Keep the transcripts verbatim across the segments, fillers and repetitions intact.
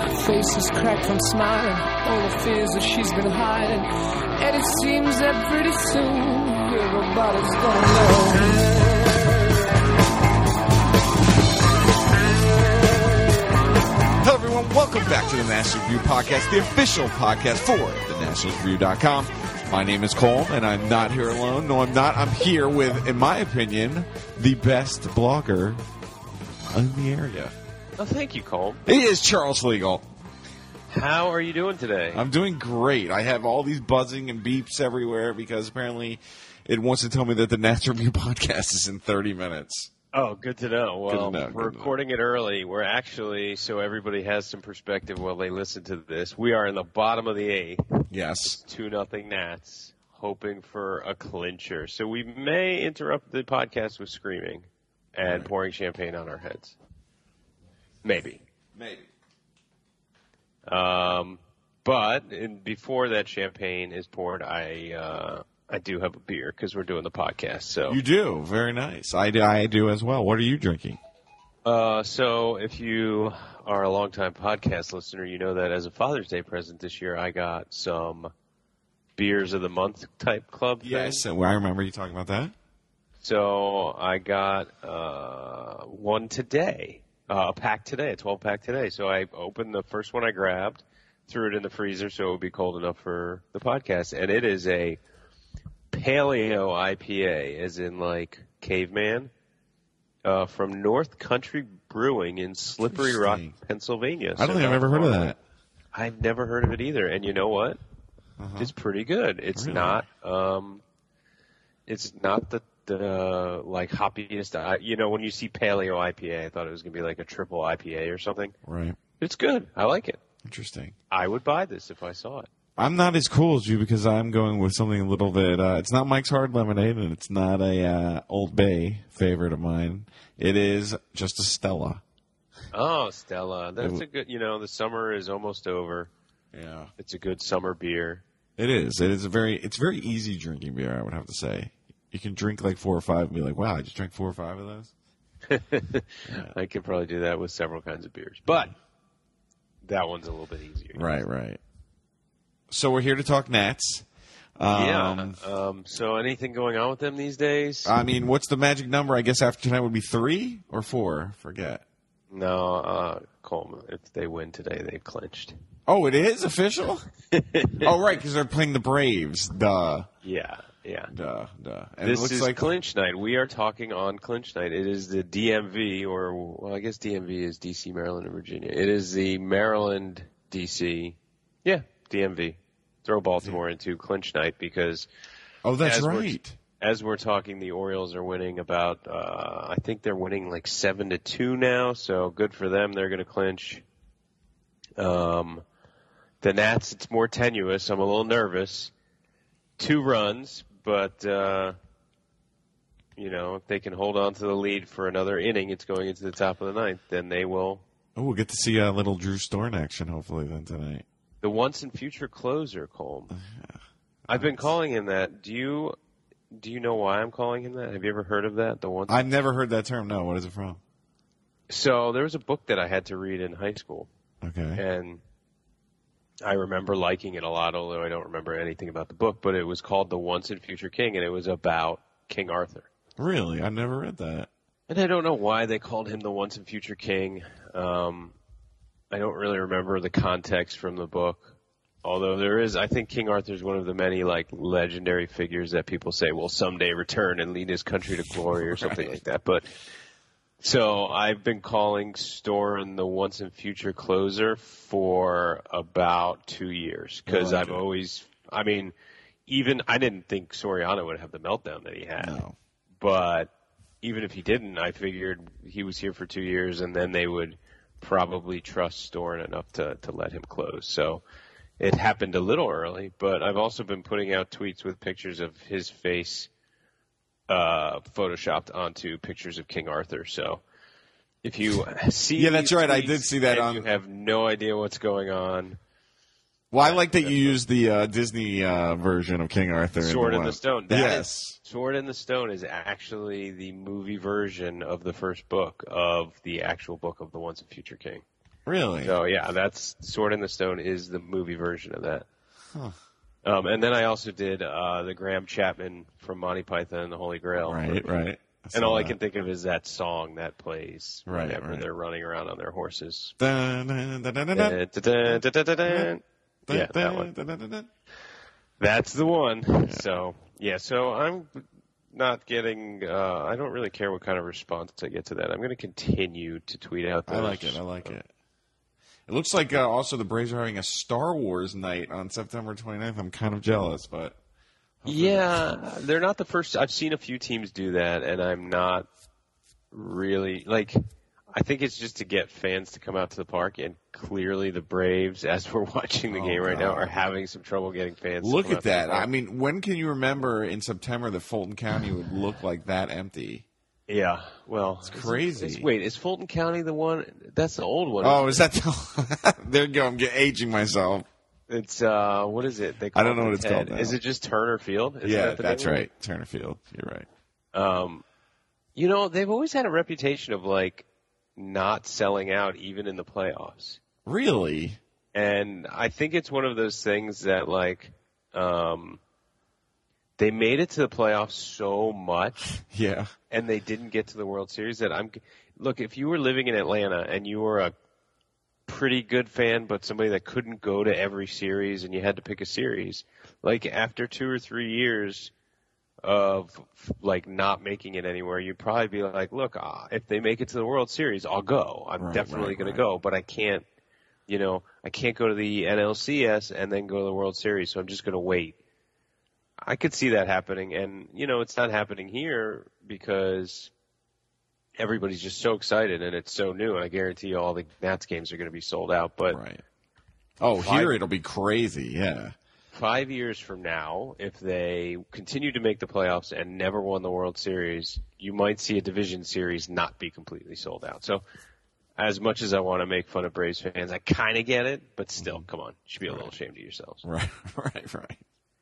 Her face is cracked from smiling, all the fears that she's been hiding. And it seems that pretty soon everybody's gonna know. Hello, everyone. Welcome back to the National Review Podcast, the official podcast for the national review dot com. My name is Cole, and I'm not here alone. No, I'm not. I'm here with, in my opinion, the best blogger in the area. Oh, thank you, Cole. It is Charles Legal. How are you doing today? I'm doing great. I have all these buzzing and beeps everywhere because apparently it wants to tell me that the National Review Podcast is in thirty minutes. Oh, good to know. Well, to know, we're recording it early. We're actually, so everybody has some perspective while they listen to this, we are in the bottom of the eighth. Yes. two nothing Nats, hoping for a clincher. So we may interrupt the podcast with screaming and right. pouring champagne on our heads. Maybe. Maybe. Um, but in, before that champagne is poured, I uh, I do have a beer because we're doing the podcast. So you do, very nice. I do, I do as well. What are you drinking? Uh, so if you are a longtime podcast listener, you know that as a Father's Day present this year, I got some beers of the month type club. Yes, thing. and I remember you talking about that. So I got uh one today. Uh, a pack today, a twelve pack today. So I opened the first one I grabbed, threw it in the freezer so it would be cold enough for the podcast. And it is a Paleo I P A, as in like caveman, uh, from North Country Brewing in Slippery Rock, Pennsylvania. I don't so think I've ever heard of that. I've never heard of it either. And you know what? Uh-huh. It's pretty good. It's really? not, um, it's not the, the like hoppiest. I, you know, when you see Paleo I P A, I thought it was going to be like a triple I P A or something. Right. It's good. I like it. Interesting. I would buy this if I saw it. I'm not as cool as you because I'm going with something a little bit. Uh, it's not Mike's Hard Lemonade, and it's not a uh, Old Bay favorite of mine. It is just a Stella. Oh, Stella. That's it, a good. You know, the summer is almost over. Yeah. It's a good summer beer. It is. It is a very. It's very easy drinking beer, I would have to say. You can drink like four or five and be like, wow, I just drank four or five of those. Yeah. I could probably do that with several kinds of beers. But that one's a little bit easier. Right, right. So we're here to talk Nats. Um, yeah. Um, so anything going on with them these days? I mean, what's the magic number? I guess after tonight would be three or four. Forget. No, uh, Coleman, if they win today, they've clinched. Oh, it is official? Oh, right, because they're playing the Braves. Duh. Yeah. Yeah. Duh, duh. And this it looks is like clinch night. We are talking on clinch night. It is the D M V, or, well, I guess D M V is D C, Maryland, and Virginia. It is the Maryland, D C, yeah, D M V. Throw Baltimore into clinch night because. Oh, that's as right. We're, as we're talking, the Orioles are winning about, uh, I think they're winning like seven to two now, so good for them. They're going to clinch. Um, the Nats, it's more tenuous. I'm a little nervous. Two runs. But, uh, you know, if they can hold on to the lead for another inning, it's going into the top of the ninth, then they will. Oh, we'll get to see a little Drew Storn action, hopefully, then tonight. The once and future closer, Cole. Yeah. I've been calling him that. Do you do you know why I'm calling him that? Have you ever heard of that? The once. I've never heard that term, no. What is it from? So there was a book that I had to read in high school. Okay. And I remember liking it a lot, although I don't remember anything about the book, but it was called The Once and Future King, and it was about King Arthur. Really? I never read that. And I don't know why they called him the Once and Future King. Um, I don't really remember the context from the book, although there is, I think King Arthur is one of the many, like, legendary figures that people say will someday return and lead his country to glory or something right. like that. But so I've been calling Storn the once and future closer for about two years because like I've it. always, I mean, even I didn't think Soriano would have the meltdown that he had. No. But even if he didn't, I figured he was here for two years and then they would probably trust Storn enough to, to let him close. So it happened a little early, but I've also been putting out tweets with pictures of his face Uh, photoshopped onto pictures of King Arthur. So if you see, yeah, that's right. I tweets did see that and on. You have no idea what's going on. Well, I like that you used the uh, Disney uh, version of King Arthur. Sword in in the, the Stone. That yes. is, Sword in the Stone is actually the movie version of the first book of the actual book of the Once and Future King. Really? So yeah, that's Sword in the Stone is the movie version of that. Huh. Um, and then I also did uh, the Graham Chapman from Monty Python and the Holy Grail. Right, right. And all I that. can think of is that song that plays Right, whenever right. they're running around on their horses. Dun, dun, dun, dun, dun, dun. Dun, dun, dun, dun, dun, dun. Dun, Yeah, that dun, one. dun, dun, dun, dun. That's the one. So yeah, so I'm not getting. Uh, I don't really care what kind of response I get to that. I'm going to continue to tweet out. Those. I like it. I like it. It looks like uh, also the Braves are having a Star Wars night on September twenty-ninth. I'm kind of jealous, but yeah, they're not the first. I've seen a few teams do that, and I'm not really like. I think it's just to get fans to come out to the park, and clearly the Braves, as we're watching the Oh, game right now, God. are having some trouble getting fans. look to come at out to the that. park. I mean, when can you remember in September that Fulton County would look like that empty? Yeah, well, It's crazy. Is, wait, is Fulton County the one? That's the old one. Oh, is that the, there you go. I'm get, aging myself. It's uh, what is it? They call I don't know it what it's Ted. called now. Is it just Turner Field? Is yeah, that the that's name of it? right. Turner Field. You're right. Um, you know, they've always had a reputation of like not selling out even in the playoffs. Really? And I think it's one of those things that like, um, they made it to the playoffs so much Yeah. and they didn't get to the World Series that I'm, look, if you were living in Atlanta and you were a pretty good fan, but somebody that couldn't go to every series and you had to pick a series, like after two or three years of like not making it anywhere, you'd probably be like, look, uh, if they make it to the World Series, I'll go. I'm Right, definitely right, going right. to go, but I can't, you know, I can't go to the N L C S and then go to the World Series. So I'm just going to wait. I could see that happening. And, you know, it's not happening here because everybody's just so excited and it's so new. And I guarantee you all the Nats games are going to be sold out. But Right. Oh, Five- here it'll be crazy. Yeah. five years from now, if they continue to make the playoffs and never won the World Series, you might see a division series not be completely sold out. So as much as I want to make fun of Braves fans, I kind of get it, but still, come on. You should be a little ashamed of yourselves. Right, right, right.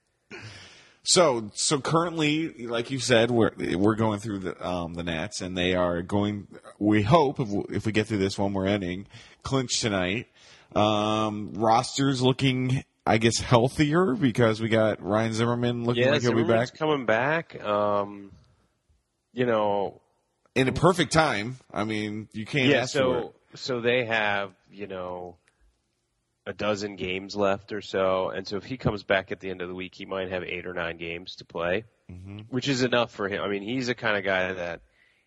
So, so currently, like you said, we're we're going through the um, the Nats, and they are going. We hope if we, if we get through this one more inning, clinch tonight. Um, roster's looking, I guess, healthier because we got Ryan Zimmerman looking Yeah, like he'll be Zimmerman's back coming back. Um, you know, in a perfect time. I mean, you can't yeah. ask for it. So, so they have, you know, a dozen games left or so, and so if he comes back at the end of the week, he might have eight or nine games to play, Mm-hmm. which is enough for him. I mean, he's the kind of guy that,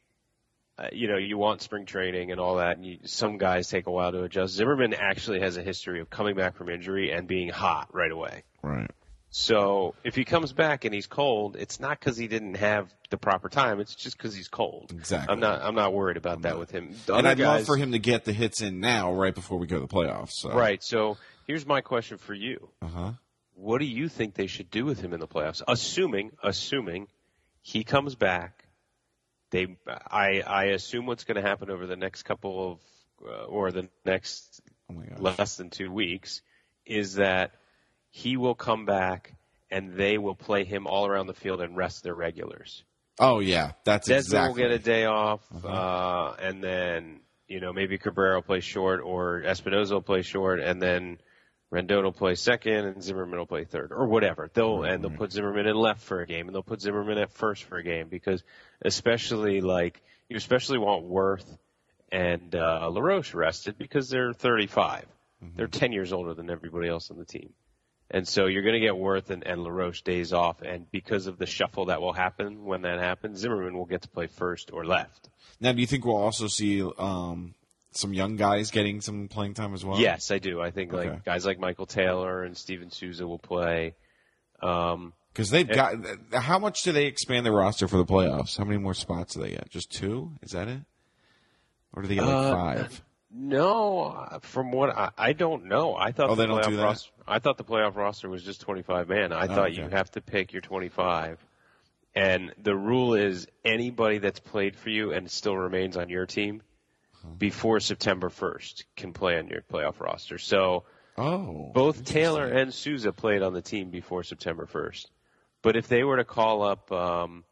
uh, you know, you want spring training and all that, and you, some guys take a while to adjust. Zimmerman actually has a history of coming back from injury and being hot right away. Right. So if he comes back and he's cold, it's not because he didn't have the proper time. It's just because he's cold. Exactly. I'm not. I'm not worried about that with him. The And other I'd love guys- for him to get the hits in now, right before we go to the playoffs. So. Right. So here's my question for you. Uh huh. What do you think they should do with him in the playoffs? Assuming, assuming he comes back, they, I, I assume what's going to happen over the next couple of, uh, or the next Oh my gosh. less than two weeks, is that he will come back and they will play him all around the field and rest their regulars. Oh yeah, that's Desmond exactly. will get a day off, Uh-huh. uh, and then, you know, maybe Cabrera will play short or Espinoza will play short, and then Rendon will play second and Zimmerman will play third or whatever. They'll, Right, and they'll right. put Zimmerman in left for a game and they'll put Zimmerman at first for a game because especially like, you especially want Worth and, uh, LaRoche rested because they're thirty-five. Mm-hmm. They're ten years older than everybody else on the team. And so you're going to get Worth and, and LaRoche days off, and because of the shuffle that will happen when that happens, Zimmerman will get to play first or left. Now, do you think we'll also see um, some young guys getting some playing time as well? Yes, I do. I think Okay. like guys like Michael Taylor and Steven Souza will play. Um, Because they've got. How much do they expand their roster for the playoffs? How many more spots do they get? Just two? Is that it? Or do they get like Uh, five? no, uh, from what I, I don't know. I thought Oh, the they don't playoff do that? roster. I thought the playoff roster was just twenty-five man. I Oh, thought okay. you have to pick your twenty-five, and the rule is anybody that's played for you and still remains on your team before September first can play on your playoff roster. So Oh. both Taylor interesting. and Souza played on the team before September first. But if they were to call up, um,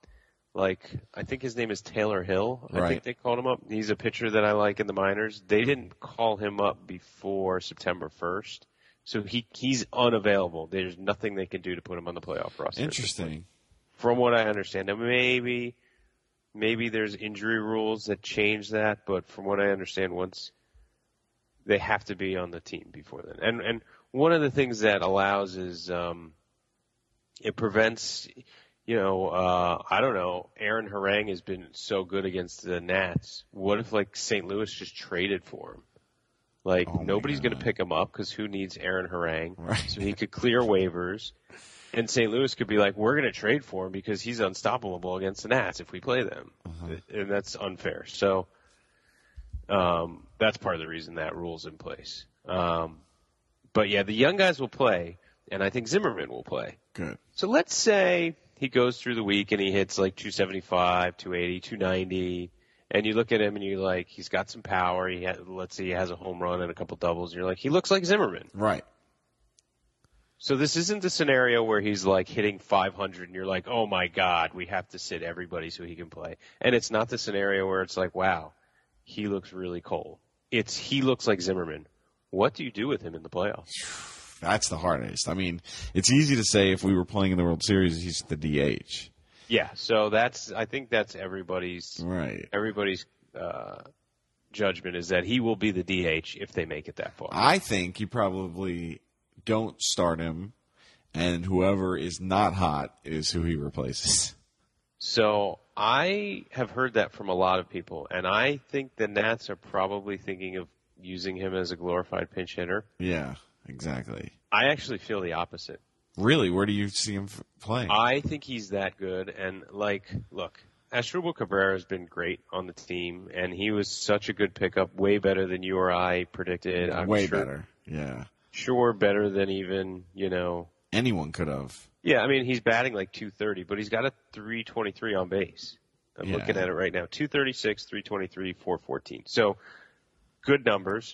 like I think his name is Taylor Hill. I Right. think they called him up. He's a pitcher that I like in the minors. They didn't call him up before September first, so he he's unavailable. There's nothing they can do to put him on the playoff roster. Interesting. From what I understand, now maybe maybe there's injury rules that change that, but from what I understand, once they have to be on the team before then. And and one of the things that allows is um, it prevents, you know, uh, I don't know, Aaron Harang has been so good against the Nats. What if, like, Saint Louis just traded for him? Like, Oh my nobody's going God. to pick him up because who needs Aaron Harang? Right. So he could clear waivers. And Saint Louis could be like, we're going to trade for him because he's unstoppable against the Nats if we play them. Uh-huh. And that's unfair. So um, that's part of the reason that rule's in place. Um, but, yeah, the young guys will play, and I think Zimmerman will play. Good. So let's say he goes through the week and he hits like two seventy-five, two eighty, two ninety, and you look at him and you're like, he's got some power. He has, let's say he has a home run and a couple doubles, and you're like, he looks like Zimmerman. Right. So this isn't the scenario where he's like hitting five hundred and you're like, oh my God, we have to sit everybody so he can play. And it's not the scenario where it's like, wow, he looks really cold. It's he looks like Zimmerman. What do you do with him in the playoffs? That's the hardest. I mean, it's easy to say if we were playing in the World Series, he's the D H. Yeah, so that's I think that's everybody's Right. everybody's uh, judgment is that he will be the D H if they make it that far. I think you probably don't start him, and whoever is not hot is who he replaces. So I have heard that from a lot of people, and I think the Nats are probably thinking of using him as a glorified pinch hitter. Yeah, exactly. I actually feel the opposite. Really, where do you see him f- playing? I think he's that good, and like, look, Asdrubal Cabrera has been great on the team, and he was such a good pickup, way better than you or I predicted. I'm Way sure, better. Yeah. Sure, better than even, you know. Anyone could have. Yeah, I mean, he's batting like two thirty, but he's got a three twenty-three on base. I'm Yeah. looking at it right now. two thirty-six, three twenty-three, four fourteen. So, good numbers.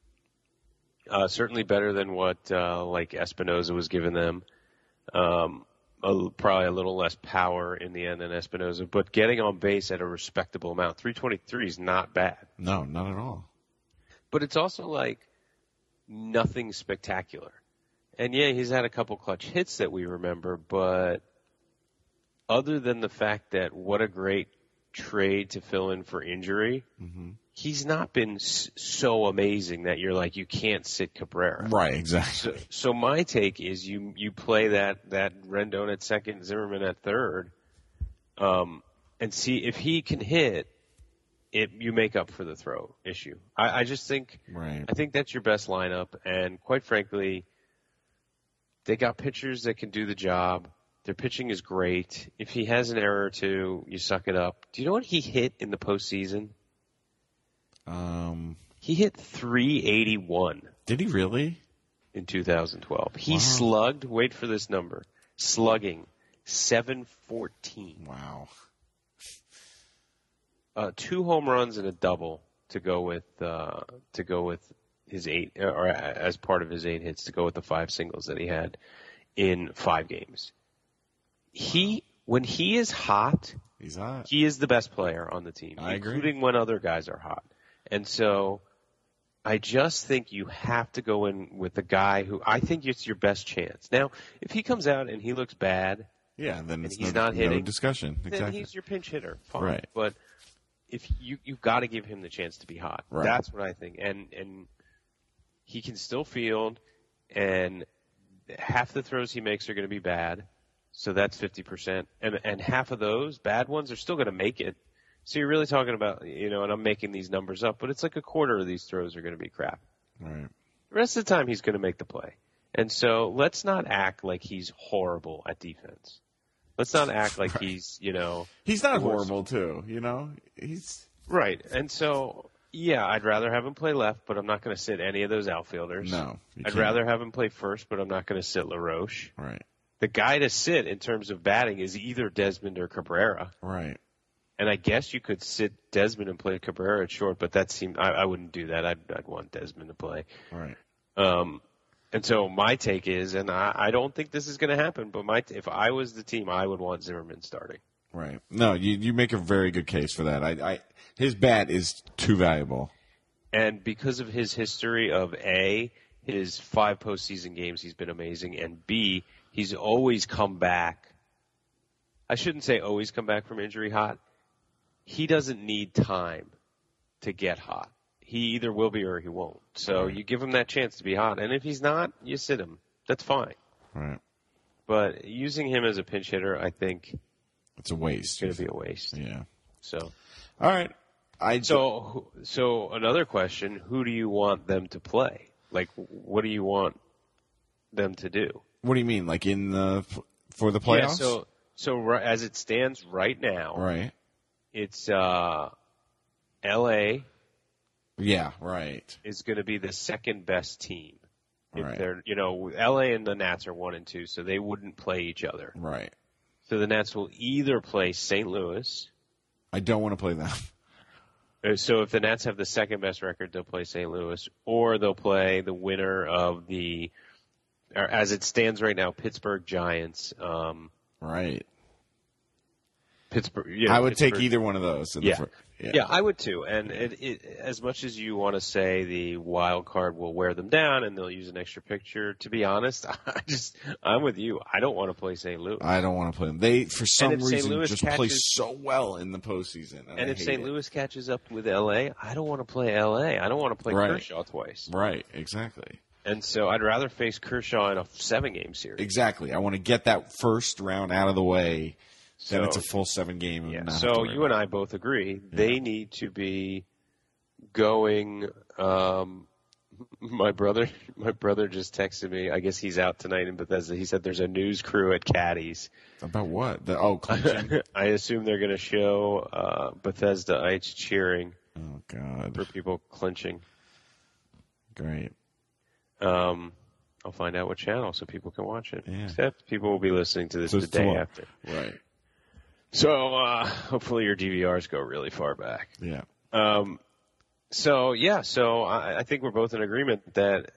Uh, certainly better than what, uh, like Espinoza was giving them. Um, a, probably a little less power in the end than Espinoza, but getting on base at a respectable amount. three twenty-three is not bad. No, not at all. But it's also like nothing spectacular. And yeah, he's had a couple clutch hits that we remember, but other than the fact that what a great trade to fill in for injury, Mm-hmm. he's not been s- so amazing that you're like, you can't sit Cabrera. Right, exactly. So, so my take is you you play that, that Rendon at second, Zimmerman at third, um, and see if he can hit, it you make up for the throw issue. I, I just think Right. I think that's your best lineup, and quite frankly, they got pitchers that can do the job. Their pitching is great. If he has an error or two, you suck it up. Do you know what he hit in the postseason? Um, He hit three eighty-one did he really? in two thousand twelve. He Wow. slugged, wait for this number, slugging seven fourteen. Wow. Uh, two home runs and a double to go with uh, to go with his eight, or as part of his eight hits to go with the five singles that he had in five games. He, when he is hot, He's hot. he is the best player on the team, I agree. including when other guys are hot. And so I just think you have to go in with the guy who I think it's your best chance. Now, if he comes out and he looks bad, Yeah, then and it's he's no, not no hitting, discussion. then Exactly. he's your pinch hitter. Fine. Right. But if you you've got to give him the chance to be hot. Right. That's what I think. And and he can still field, and half the throws he makes are going to be bad. So that's fifty percent. And and half of those bad ones are still going to make it. So you're really talking about, you know, and I'm making these numbers up, but it's like a quarter of these throws are going to be crap. Right. The rest of the time he's going to make the play. And so let's not act like he's horrible at defense. Let's not act like he's, you know. He's not the worst. horrible too, you know? He's Right. And so, yeah, I'd rather have him play left, but I'm not going to sit any of those outfielders. no. you I'd can't. rather have him play first, but I'm not going to sit LaRoche. Right. The guy to sit in terms of batting is either Desmond or Cabrera. Right. And I guess you could sit Desmond and play Cabrera at short, but that seemed I, I wouldn't do that. I'd, I'd want Desmond to play. Right. Um, and so my take is, and I, I don't think this is going to happen, but my if I was the team, I would want Zimmerman starting. Right. No, you you make a very good case for that. I, I his bat is too valuable. And because of his history of A, his five postseason games, he's been amazing, and B, he's always come back. I shouldn't say always come back from injury hot. He doesn't need time to get hot. He either will be or he won't. So you give him that chance to be hot, and if he's not, you sit him. That's fine. Right. But using him as a pinch hitter, I think it's a waste. It's going to be a waste. Yeah. So. All right. I so so another question: who do you want them to play? Like, what do you want them to do? What do you mean? Like in the for the playoffs? Yeah. So so as it stands right now, right? It's uh, L A. Yeah. Right. Is going to be the second best team. If right. They're you know L A and the Nats are one and two, so they wouldn't play each other. Right. So the Nats will either play Saint Louis. I don't want to play them. So if the Nats have the second best record, they'll play Saint Louis, or they'll play the winner of the, or as it stands right now, Pittsburgh Giants. Um, right. Pittsburgh. You know, I would Pittsburgh. take either one of those. In yeah. the fir- yeah. Yeah, I would too. And it, it, as much as you want to say the wild card will wear them down and they'll use an extra picture, to be honest, I just I'm with you. I don't want to play Saint Louis. I don't want to play them. They for some reason just catches, play so well in the postseason. And, and I if hate Saint it. Louis catches up with L A, I don't want to play L A. I don't want to play right. Kershaw twice. Right. Exactly. And so I'd rather face Kershaw in a seven-game series. Exactly. I want to get that first round out of the way. So, then it's a full seven game. Yeah. So you and I both agree they yeah. need to be going. Um, my brother, my brother just texted me. I guess he's out tonight in Bethesda. He said there's a news crew at Caddy's. About what? The, oh, clinching? I assume they're going to show uh, Bethesda-ites cheering. Oh God! For people clinching. Great. Um. I'll find out what channel so people can watch it. Yeah. Except people will be listening to this so the day tomorrow. after. Right. So uh, hopefully your D V Rs go really far back. Yeah. Um. So yeah. So I, I think we're both in agreement that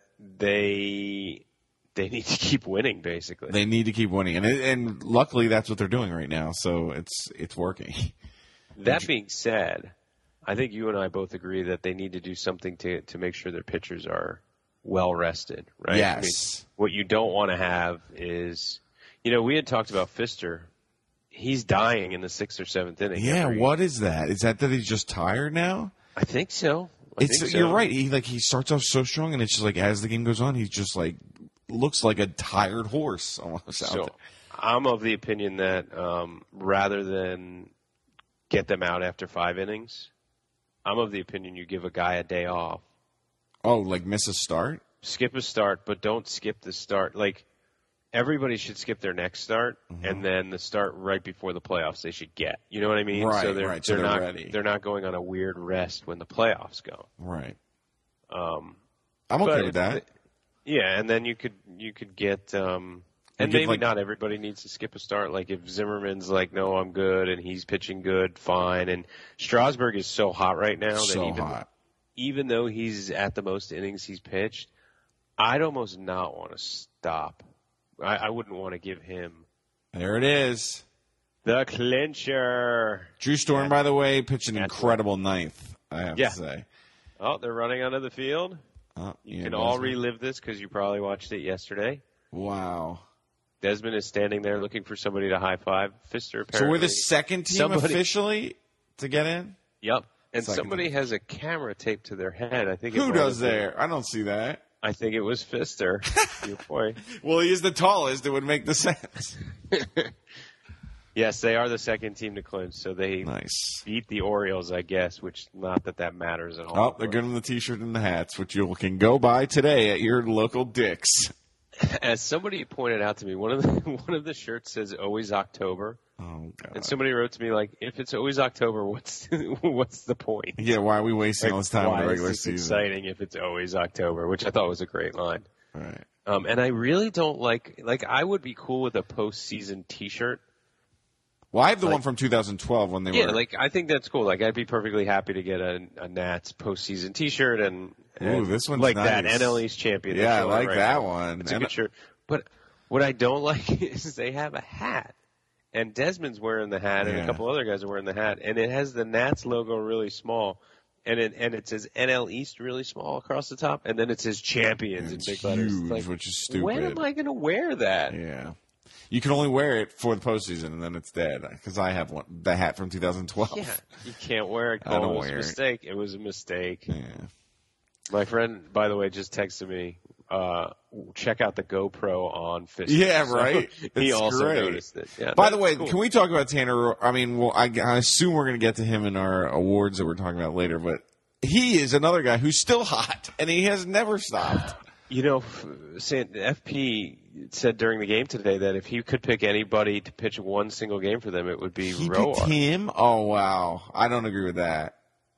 they they need to keep winning. Basically, they need to keep winning, and and luckily that's what they're doing right now. So it's it's working. That being said, I think you and I both agree that they need to do something to to make sure their pitchers are well rested, right? Yes. I mean, what you don't want to have is, you know, we had talked about Pfister. He's dying in the sixth or seventh inning. Yeah, every, what is that? Is that that he's just tired now? I think so. I it's think so. You're right. He like he starts off so strong, and it's just like as the game goes on, he's just like looks like a tired horse almost. So out there. I'm of the opinion that um, rather than get them out after five innings, I'm of the opinion you give a guy a day off. Oh, like miss a start? Skip a start, but don't skip the start. Like, everybody should skip their next start, mm-hmm. and then the start right before the playoffs they should get. You know what I mean? Right, so they're, right. So they're, they're not, ready. They're not going on a weird rest when the playoffs go. Right. Um, I'm okay with that. The, yeah, and then you could you could get um, and get maybe like, not everybody needs to skip a start. Like if Zimmerman's like, no, I'm good, and he's pitching good, fine. And Strasburg is so hot right now so that even, hot. even though he's at the most innings he's pitched, I'd almost not want to stop. I, I wouldn't want to give him. There it is. The clincher. Drew Storm, yeah. by the way, pitched an That's incredible ninth, I have yeah. to say. Oh, they're running onto the field. Oh, you yeah, can all Desmond. relive this because you probably watched it yesterday. Wow. Desmond is standing there looking for somebody to high five. Pfister apparently. So we're the second team somebody, officially to get in? Yep. And Second somebody team. has a camera taped to their head. I think. Who it does been, there? I don't see that. I think it was Pfister. Your point. Well, he is the tallest. It would make the sense. Yes, they are the second team to clinch, so they nice. beat the Orioles, I guess, which not that that matters at all. Oh, they're giving them the T-shirt and the hats, which you can go buy today at your local Dick's. As somebody pointed out to me, one of the one of the shirts says "Always October." Oh God! And somebody wrote to me like, "If it's always October, what's what's the point?" Yeah, why are we wasting like, all this time in the regular is this season? Exciting if it's always October, which I thought was a great line. Right. Um, and I really don't like like I would be cool with a postseason T-shirt. Well, I have the like, one from two thousand twelve when they yeah, were. Yeah, like I think that's cool. Like I'd be perfectly happy to get a, a Nats postseason T-shirt and, and ooh, this one's like nice. that N L East champion. Yeah, I like right that now. one. It's a and good shirt. But what I don't like is they have a hat, and Desmond's wearing the hat, and Yeah. a couple other guys are wearing the hat, and it has the Nats logo really small, and it and it says N L East really small across the top, and then it says Champions It's in big letters. huge, It's like, which is stupid. when am I going to wear that? Yeah. You can only wear it for the postseason, and then it's dead. Because I have one, the hat from two thousand twelve. Yeah, you can't wear it. I don't Oh, it was wear a it. mistake. It was a mistake. Yeah. My friend, by the way, just texted me. Uh, check out the GoPro on fishing. Yeah, So right. he It's also great. noticed it. Yeah, By the that's way, cool. can we talk about Tanner? I mean, well, I, I assume we're going to get to him in our awards that we're talking about later, but he is another guy who's still hot, and he has never stopped. You know, F P said during the game today that if he could pick anybody to pitch one single game for them, it would be He Roar. picked him? Oh, wow. I don't agree with that.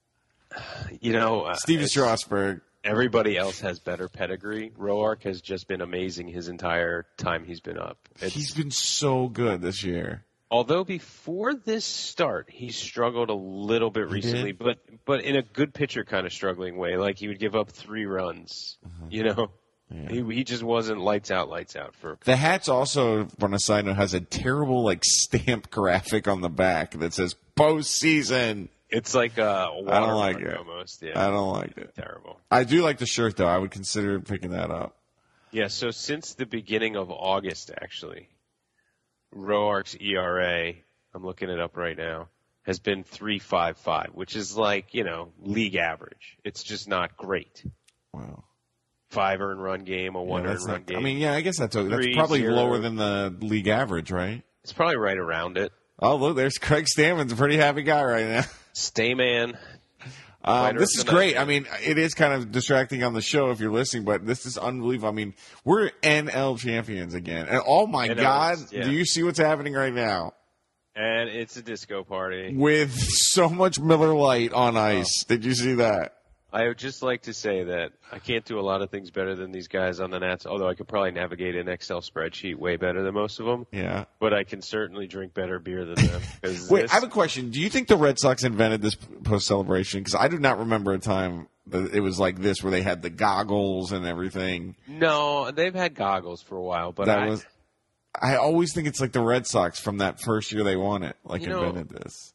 You know, uh, Steven it's- Strasburg. Everybody else has better pedigree. Roark has just been amazing his entire time he's been up. It's, He's been so good this year. although before this start, he struggled a little bit He recently, did? but but in a good pitcher kind of struggling way. Like he would give up three runs. You know, Yeah. he he just wasn't lights out, lights out for. The hat's also, on a side note, has a terrible like stamp graphic on the back that says postseason. It's like a I don't like watermark it. almost. Yeah, I don't like it. terrible. I do like the shirt though. I would consider picking that up. Yeah, so since the beginning of August, actually, Roark's E R A, I'm looking it up right now, has been three point five five, which is like, you know, league average. It's just not great. Wow. Five earned run game, a one Yeah, earned that's run not, game. I mean, yeah, I guess that's that's Three, probably zero. lower than the league average, right? It's probably right around it. Oh, look, there's Craig Stammen's a pretty happy guy right now. Stayman. Um, Fighter this of is the great. night. I mean, it is kind of distracting on the show if you're listening, but this is unbelievable. I mean, we're N L champions again. And oh my N L, God, yeah. do you see what's happening right now? And it's a disco party. With so much Miller Lite on ice. Did you see that? I would just like to say that I can't do a lot of things better than these guys on the Nats, although I could probably navigate an Excel spreadsheet way better than most of them. Yeah. But I can certainly drink better beer than them. 'Cause Wait, this- I have a question. Do you think the Red Sox invented this post celebration? Because I do not remember a time that it was like this where they had the goggles and everything. No, they've had goggles for a while, but that I, was. I always think it's like the Red Sox from that first year they won it, like You know, invented this.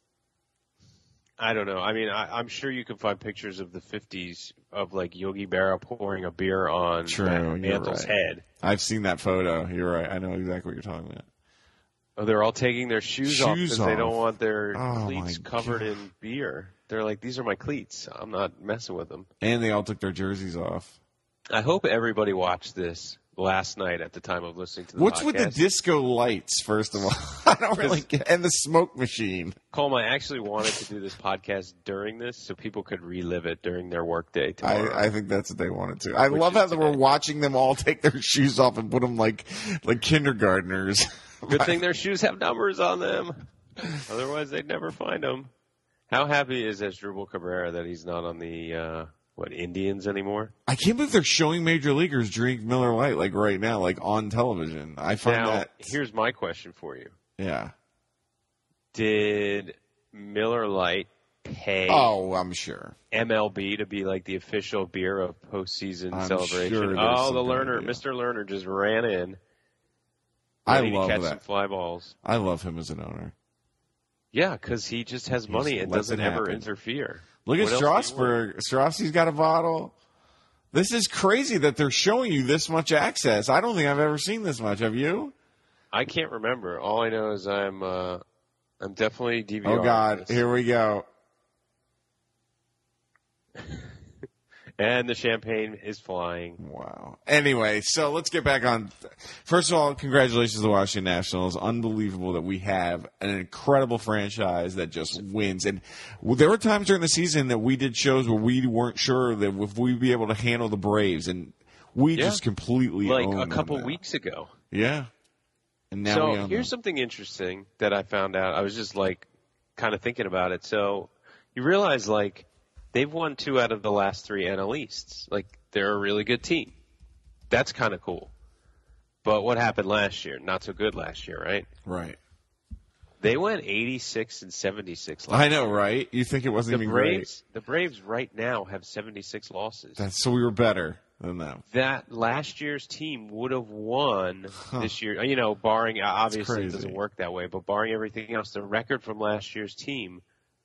I don't know. I mean, I, I'm sure you can find pictures of the fifties of like Yogi Berra pouring a beer on True, Matt you're Mantle's right. head. I've seen that photo. You're right. I know exactly what you're talking about. Oh, they're all taking their shoes, off Shoes because they off. don't want their Oh, cleats my covered God. in beer. They're like, these are my cleats. I'm not messing with them. And they all took their jerseys off. I hope everybody watched this last night at the time of listening to the What's podcast. with the disco lights, first of all? I don't really get And the smoke machine. Colm, I actually wanted to do this podcast during this so people could relive it during their workday tomorrow. I, I think that's what they wanted to. I Which love is how they were today. watching them all take their shoes off and put them like like kindergartners. Good thing their shoes have numbers on them. Otherwise, they'd never find them. How happy is Asdrubal Cabrera that he's not on the uh, what Indians anymore? I can't believe they're showing major leaguers drink Miller Lite like right now, like on television. I find Now, that here's my question for you: yeah. Did Miller Lite pay Oh, I'm sure. M L B to be like the official beer of postseason I'm celebration? sure there's Oh, the some kind of Lerner, deal. Mister Lerner just ran in. I ready to love catch that. some fly balls. I love him as an owner. Yeah, because he just has money just and lets doesn't it ever happen. interfere. Look at What else do you want? Strasburg. Strassy's got a bottle. This is crazy that they're showing you this much access. I don't think I've ever seen this much. Have you? I can't remember. All I know is I'm uh, I'm definitely D V R. Oh God, here we go. And the champagne is flying. Wow. Anyway, so let's get back on. First of all, congratulations to the Washington Nationals. Unbelievable that we have an incredible franchise that just wins. And there were times during the season that we did shows where we weren't sure that if we'd be able to handle the Braves, and we Yeah. just completely Like own a them couple now. weeks ago. Yeah. And now we So own here's them. something interesting that I found out. I was just like kind of thinking about it. So you realize like they've won two out of the last three N L Easts. Like they're a really good team. That's kind of cool. But what happened last year? Not so good last year, right? Right. They went eighty-six and seventy-six last I know, right? You think it wasn't The even Braves, the Braves right now have seventy-six losses. great. That's so we were better. than them. That last year's team would have won Huh. this year. You know, barring obviously it crazy. doesn't work that way, but barring everything else, the record from last year's team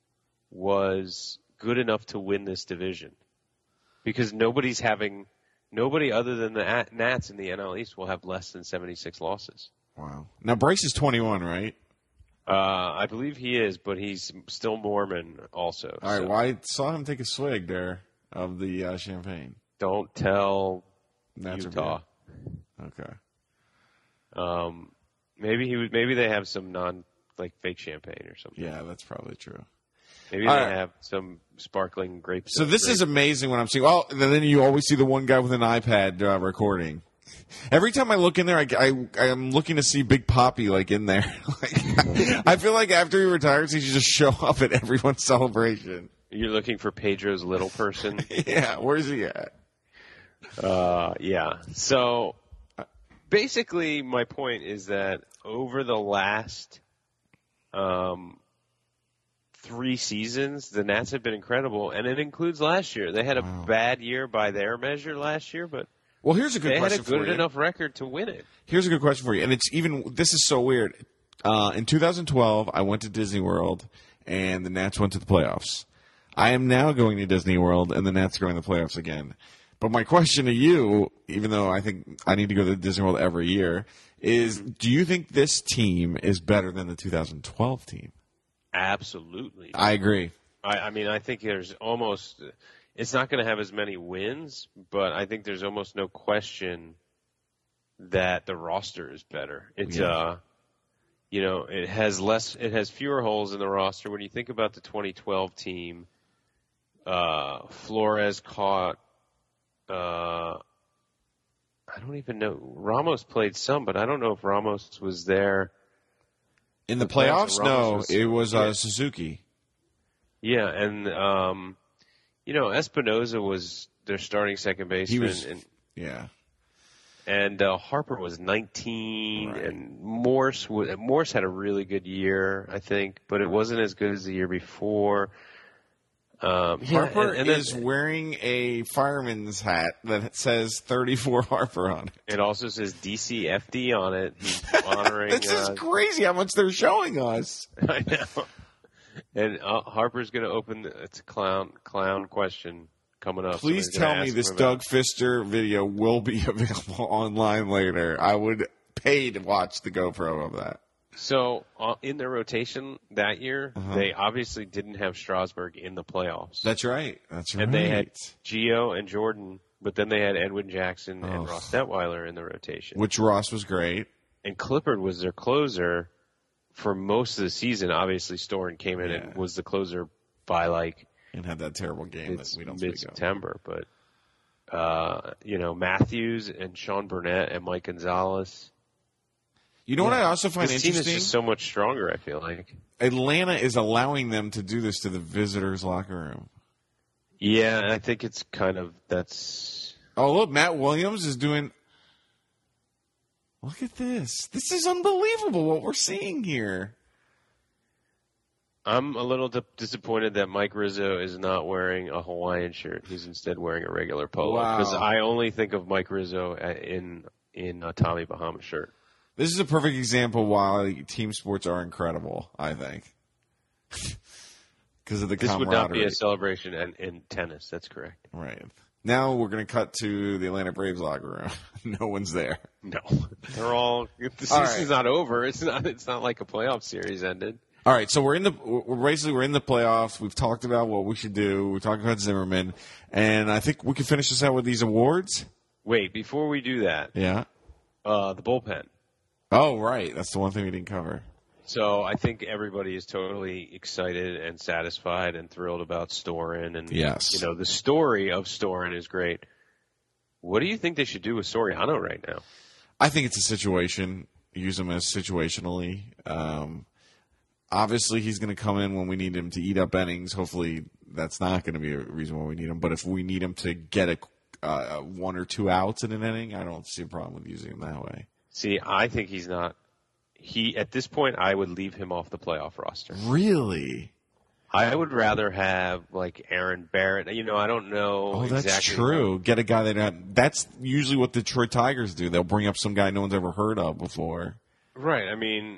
was good enough to win this division because nobody's having nobody other than the Nats in the N L East will have less than seventy-six losses. Wow. Now Bryce is twenty-one, right? Uh, I believe he is, but he's still Mormon also. All right. so Well, I saw him take a swig there of the uh, champagne. Don't tell Nats are Utah. bad. Okay. Um, maybe he would. Maybe they have some non like fake champagne or something. Yeah, that's probably true. Maybe All they right. have some sparkling grape. So this grape. is amazing when I'm seeing. Well, and then you always see the one guy with an iPad uh, recording. Every time I look in there, I, I I'm looking to see Big Poppy like in there. like, I feel like after he retires, he should just show up at everyone's celebration. You're looking for Pedro's little person. Yeah, where's he at? Uh, yeah. So basically, my point is that over the last um, three seasons, the Nats have been incredible, and it includes last year. They had a Wow. bad year by their measure last year, but Well, here's a good they had a question for good you. enough record to win it. Here's a good question for you, and it's even. This is so weird. Uh, in two thousand twelve, I went to Disney World, and the Nats went to the playoffs. I am now going to Disney World, and the Nats are going to the playoffs again. But my question to you, even though I think I need to go to Disney World every year, is: do you think this team is better than the two thousand twelve team? Absolutely. I agree. I, I mean, I think there's almost – it's not going to have as many wins, but I think there's almost no question that the roster is better. It's Yeah. uh, you know, it has less – it has fewer holes in the roster. When you think about the twenty twelve team, uh, Flores caught uh, – I don't even know. Ramos played some, but I don't know if Ramos was there. In the The playoffs, playoffs, no, Ramos was- it was uh, yeah. Suzuki. Yeah, and um, you know, Espinoza was their starting second baseman, He was, and yeah. and uh, Harper was nineteen, Right. and Morse was, Morse had a really good year, I think, but it wasn't as good as the year before. Um, yeah, Harper and, and then- is wearing a fireman's hat that says thirty-four Harper on it. It also says D C F D on it. He's honoring. This is uh, crazy how much they're showing us. I know. And uh, Harper's going to open. The, it's a clown clown question coming up. Please Somebody's gonna tell me ask this him about- Doug Fister video will be available online later. I would pay to watch the GoPro of that. So uh, in their rotation that year, Uh-huh. they obviously didn't have Strasburg in the playoffs. That's right. That's right. and they had Gio and Jordan, but then they had Edwin Jackson and Oh. Ross Detweiler in the rotation. Which Ross was great. And Clippard was their closer for most of the season. Obviously, Storen came in Yeah. and was the closer by like And had that terrible game that we don't mid speak of. September. But uh, you know, Matthews and Sean Burnett and Mike Gonzalez. You know what I also find This team is interesting? just so much stronger, I feel like. Atlanta is allowing them to do this to the visitors' locker room. Yeah, I think it's kind of that's. Oh, look, Matt Williams is doing. Look at this. This is unbelievable what we're seeing here. I'm a little di- disappointed that Mike Rizzo is not wearing a Hawaiian shirt. He's instead wearing a regular polo. Wow. Because I only think of Mike Rizzo a- in in a Tommy Bahama shirt. This is a perfect example why team sports are incredible, I think. Because of the This would camaraderie. not be a celebration in, in tennis. That's correct. Right. Now we're going to cut to the Atlanta Braves locker room. No one's there. No, they're all. The All season's right. not over. It's not. It's not like a playoff series ended. All right, so we're in the we're basically we're in the playoffs. We've talked about what we should do. We talked about Zimmerman, and I think we can finish this out with these awards. Wait, before we do that, Yeah. uh, the bullpen. Oh, right. That's the one thing we didn't cover. So I think everybody is totally excited and satisfied and thrilled about Storen. And, Yes. you know, the story of Storen is great. What do you think they should do with Soriano right now? I think it's a situation. Use him as situationally. Um, obviously, he's going to come in when we need him to eat up innings. Hopefully, that's not going to be a reason why we need him. But if we need him to get a uh, one or two outs in an inning, I don't see a problem with using him that way. See, I think he's not. He at this point, I would leave him off the playoff roster. Really? I would rather have like Aaron Barrett. You know, I don't know. Oh, that's exactly true. what- Get a guy that not, that's usually what the Detroit Tigers do. They'll bring up some guy no one's ever heard of before. Right. I mean,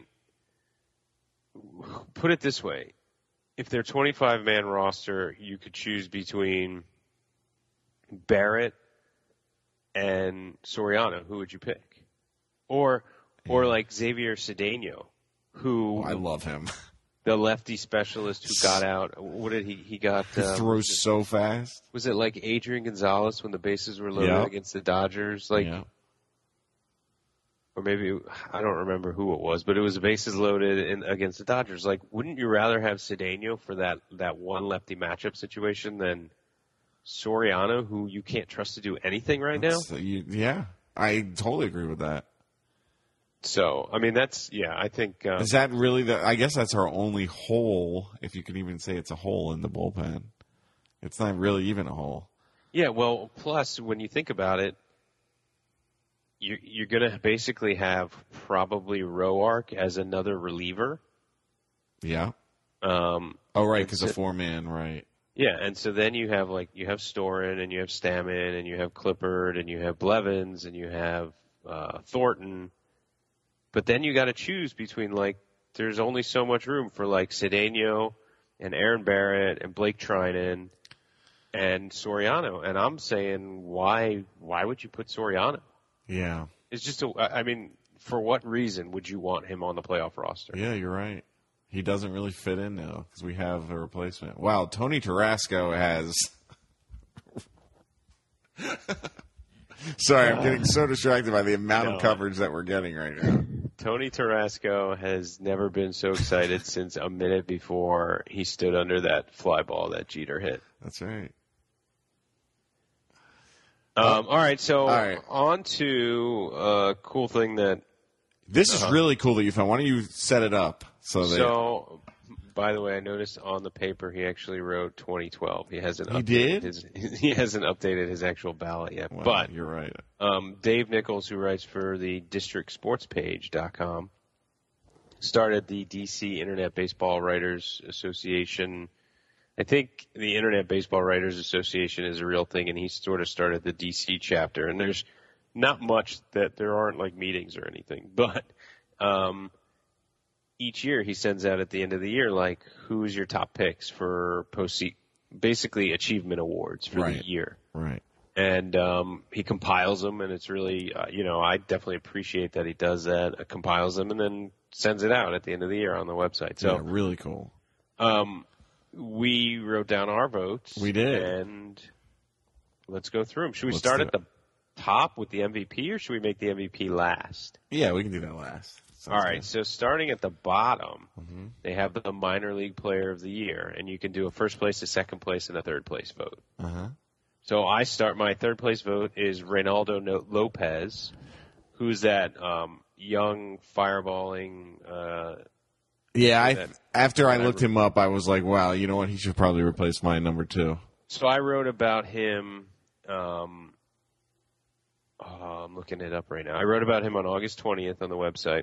put it this way: if they're twenty-five man roster, you could choose between Barrett and Soriano. Who would you pick? Or, or like Xavier Cedeno, who Oh, I love him. the lefty specialist who got out. What did he? He got. He um, throws so fast. Was it like Adrian Gonzalez when the bases were loaded Yeah. against the Dodgers? Like, Yeah. or maybe I don't remember who it was, but it was the bases loaded in, against the Dodgers. Like, wouldn't you rather have Cedeno for that that one lefty matchup situation than Soriano, who you can't trust to do anything right now? So you, yeah, I totally agree with that. So, I mean, that's yeah. I think uh, Is that really the? I guess that's our only hole, if you can even say it's a hole in the bullpen. It's not really even a hole. yeah. Well, plus when you think about it, you, you're going to basically have probably Roark as another reliever. Yeah. Um, Oh, right, because a It's- four man, right? Yeah, and so then you have like you have Storin and you have Stammen and you have Clippard and you have Blevins and you have uh, Thornton, but then you got to choose between like there's only so much room for like Cedeno and Aaron Barrett and Blake Trinan and Soriano, and I'm saying why why would you put Soriano? Yeah. It's just a I mean for what reason would you want him on the playoff roster? Yeah, you're right. He doesn't really fit in now because we have a replacement. Wow, Tony Tarasco has. Sorry, I'm getting so distracted by the amount No. of coverage that we're getting right now. Tony Tarasco has never been so excited since a minute before he stood under that fly ball that Jeter hit. That's right. Um, all right, so All right. on to a cool thing that. This is Uh-huh. really cool that you found. Why don't you set it up so that So, by the way, I noticed on the paper he actually wrote twenty twelve. He hasn't. He updated did? His, he hasn't updated his actual ballot yet. Well, but you're right. Um, Dave Nichols, who writes for the district sports page dot com, started the D C Internet Baseball Writers Association. I think the Internet Baseball Writers Association is a real thing, and he sort of started the D C chapter. And there's not much that there aren't like meetings or anything, but um, each year he sends out at the end of the year like who's your top picks for post basically achievement awards for Right. the year. Right. And um, he compiles them, and it's really, uh, you know, I definitely appreciate that he does that, uh, compiles them, and then sends it out at the end of the year on the website. So yeah, really cool. um, we wrote down our votes. We did. And let's go through them. Should we Let's start do at the top with the M V P, or should we make the M V P last? Yeah, we can do that last. Sounds All right, good. so starting at the bottom, Mhm. they have the minor league player of the year, and you can do a first place, a second place, and a third place vote. Uh-huh. So I start, my third place vote is Reynaldo No- Lopez, who's that um, young fireballing. Uh, Yeah, I, that- after I that I looked re- him up, I was like, wow, you know what? He should probably replace my number two. so I wrote about him. Um, oh, I'm looking it up right now. I wrote about him on August twentieth on the website.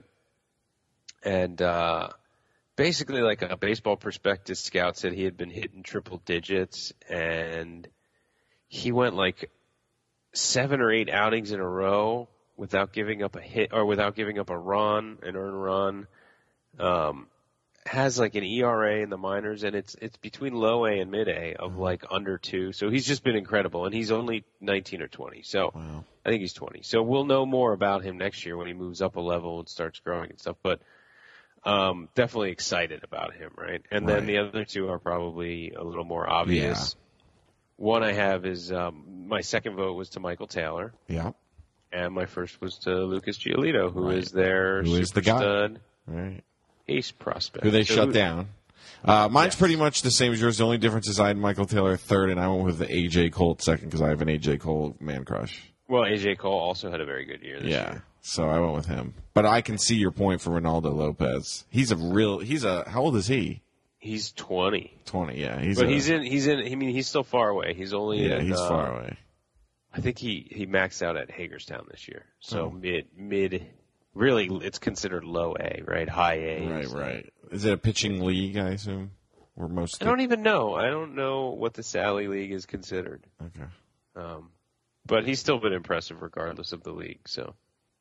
And uh, basically, like a baseball prospectus scout said he had been hitting triple digits, and he went like seven or eight outings in a row without giving up a hit or without giving up a run, an earned run. Um, has like an E R A in the minors, and it's it's between low A and mid A of like under two. So he's just been incredible, and he's only nineteen or twenty. So Wow. I think he's twenty. So we'll know more about him next year when he moves up a level and starts growing and stuff. But um, definitely excited about him, right? And then Right. the other two are probably a little more obvious. One I have is um, my second vote was to Michael Taylor, Yeah. and my first was to Lucas Giolito, who Right. is their Who is the guy. stud Right. ace prospect. Who they So shut who- down. Uh, mine's Yes. pretty much the same as yours. The only difference is I had Michael Taylor third, and I went with the A J Cole second because I have an A J Cole man crush. Well, A J Cole also had a very good year this Yeah. year. So I went with him. But I can see your point for Ronaldo Lopez. He's a real. He's a. How old is he? He's twenty. Twenty. Yeah. He's. But a, he's in, he's in, I mean, he's still far away. He's only Yeah. in, He's uh, far away. I think he, he maxed out at Hagerstown this year. So Oh. mid, mid, really, it's considered low A, right? High A. Right. is, uh, Right. Is it a pitching league? I assume. Or most? I don't even know. I don't know what the Sally League is considered. Okay. Um, but he's still been impressive regardless of the league. So,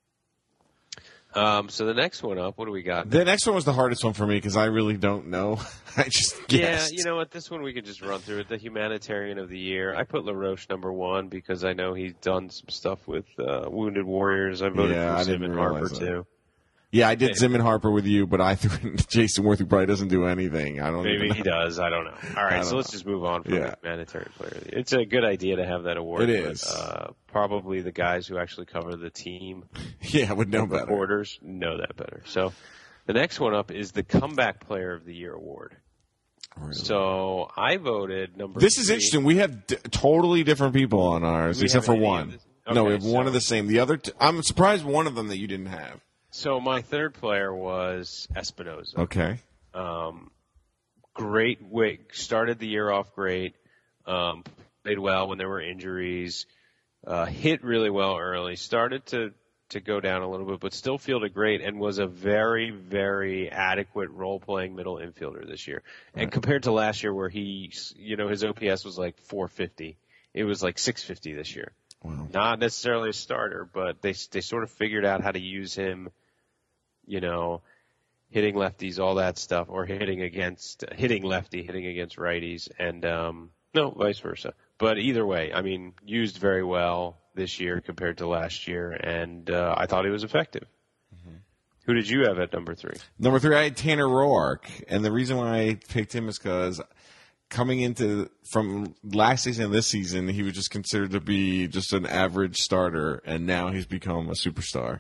um, so the next one up, what do we got? The next one was the hardest one for me because I really don't know. I just guessed. Yeah, you know what? This one we can just run through it. The Humanitarian of the Year. I put LaRoche number one because I know he's done some stuff with uh, Wounded Warriors. I voted Yeah, for I Sim didn't and Harper realize that. too. Yeah, I did Zim and Harper with you, but I threw in Jason Worth, who probably doesn't do anything. I don't Maybe even he know. does. I don't know. All right, don't so let's know. just move on from Yeah. the Humanitarian Player. It's a good idea to have that award. It but, is. Uh, probably the guys who actually cover the team, Yeah, I would know better. reporters, know that better. So the next one up is the Comeback Player of the Year award. Really? So I voted number This is three. interesting. We have d- totally different people on ours, We except have for any of one. this- no, we Okay, have one so- of the same. The other, t- I'm surprised one of them that you didn't have. So my third player was Espinoza. Okay. Um, great way, started the year off great. Um, played well when there were injuries. Uh, hit really well early. Started to to go down a little bit, but still fielded great and was a very, very adequate role-playing middle infielder this year. And compared to last year where he, you know, his O P S was like four fifty, it was like six fifty this year. Wow. Not necessarily a starter, but they they sort of figured out how to use him, you know, hitting lefties, all that stuff, or hitting against, hitting lefty, hitting against righties, and um, no, vice versa. But either way, I mean, used very well this year compared to last year, and uh, I thought he was effective. Mm-hmm. Who did you have at number three? Number three, I had Tanner Roark, and the reason why I picked him is because coming into from last season and this season, he was just considered to be just an average starter, and now he's become a superstar.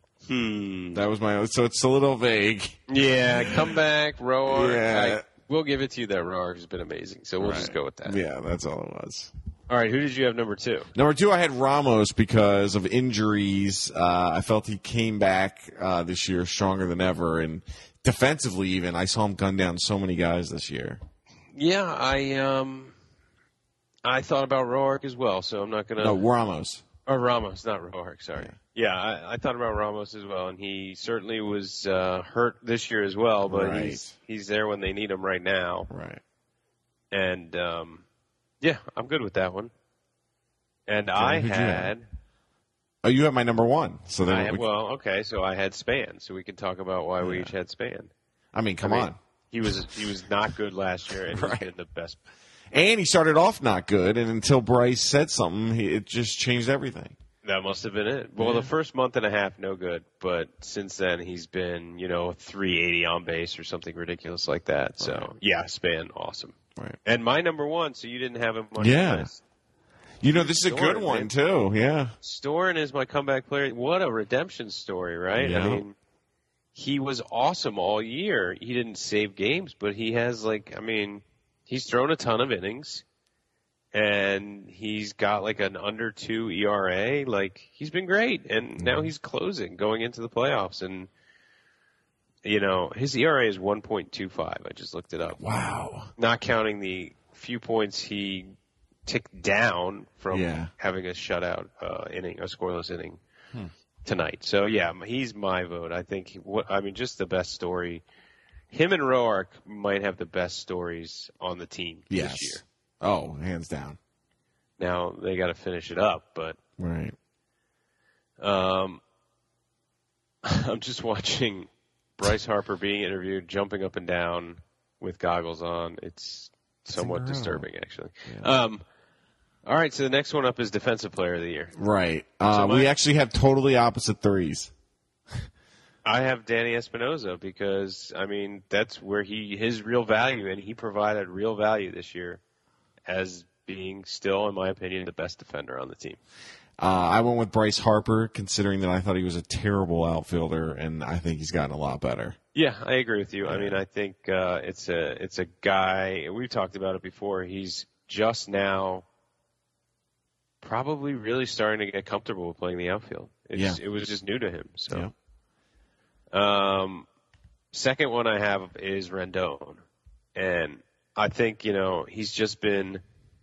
Hmm. That was my. So it's a little vague. Yeah, comeback, Roark. Yeah. I, we'll give it to you that Roark has been amazing, so we'll Right. just go with that. Yeah, that's all it was. All right, who did you have number two? Number two, I had Ramos because of injuries. Uh, I felt he came back uh, this year stronger than ever, and defensively, even I saw him gun down so many guys this year. Yeah, I um, I thought about Roark as well, so I'm not gonna. No, Ramos. Or Ramos, not Roark. Sorry. Yeah, I, I thought about Ramos as well, and he certainly was uh, hurt this year as well. But Right. he's he's there when they need him right now, Right. and um, yeah, I'm good with that one. And I who'd you have? had. Oh, you have my number one. So then, I had, we, well, okay, so I had Span, so we can talk about why we Yeah. each had Span. I mean, come I mean, on. He was he was not good last year, and Right. he's been the best. And he started off not good, and until Bryce said something, he, it just changed everything. That must have been it. Well, Yeah. the first month and a half, no good, but since then he's been, you know, three eighty on base or something ridiculous like that. So Right. yeah, Span, awesome. Right. And my number one, so you didn't have him on Yeah. your list. You know, this is a good Storen, one, man. too. Yeah. Storen is my comeback player. What a redemption story, right? Yeah. I mean, he was awesome all year. He didn't save games, but he has like, I mean, he's thrown a ton of innings. And he's got like an under two E R A. Like he's been great, and now he's closing, going into the playoffs. And you know his E R A is one point two five. I just looked it up, Wow. not counting the few points he ticked down from Yeah. having a shutout uh, inning, a scoreless inning tonight. So yeah, he's my vote. I think. He, what I mean, just the best story. Him and Roark might have the best stories on the team Yes. this year. Oh, hands down. Now they got to finish it up, but Right. um, I'm just watching Bryce Harper being interviewed, jumping up and down with goggles on. It's somewhat incredible. disturbing, actually. Um, all right, so the next one up is Defensive Player of the Year. Right. Uh, So my- we actually have totally opposite threes. I have Danny Espinoza because I mean that's where he his real value, and he provided real value this year as being still, in my opinion, the best defender on the team. Uh, I went with Bryce Harper, considering that I thought he was a terrible outfielder, and I think he's gotten a lot better. Yeah, I agree with you. I mean, I think uh, it's a it's a guy. We've talked about it before. He's just now probably really starting to get comfortable with playing the outfield. It's, Yeah. It was just new to him. So, Yeah. um, second one I have is Rendon, and I think you know he's just been.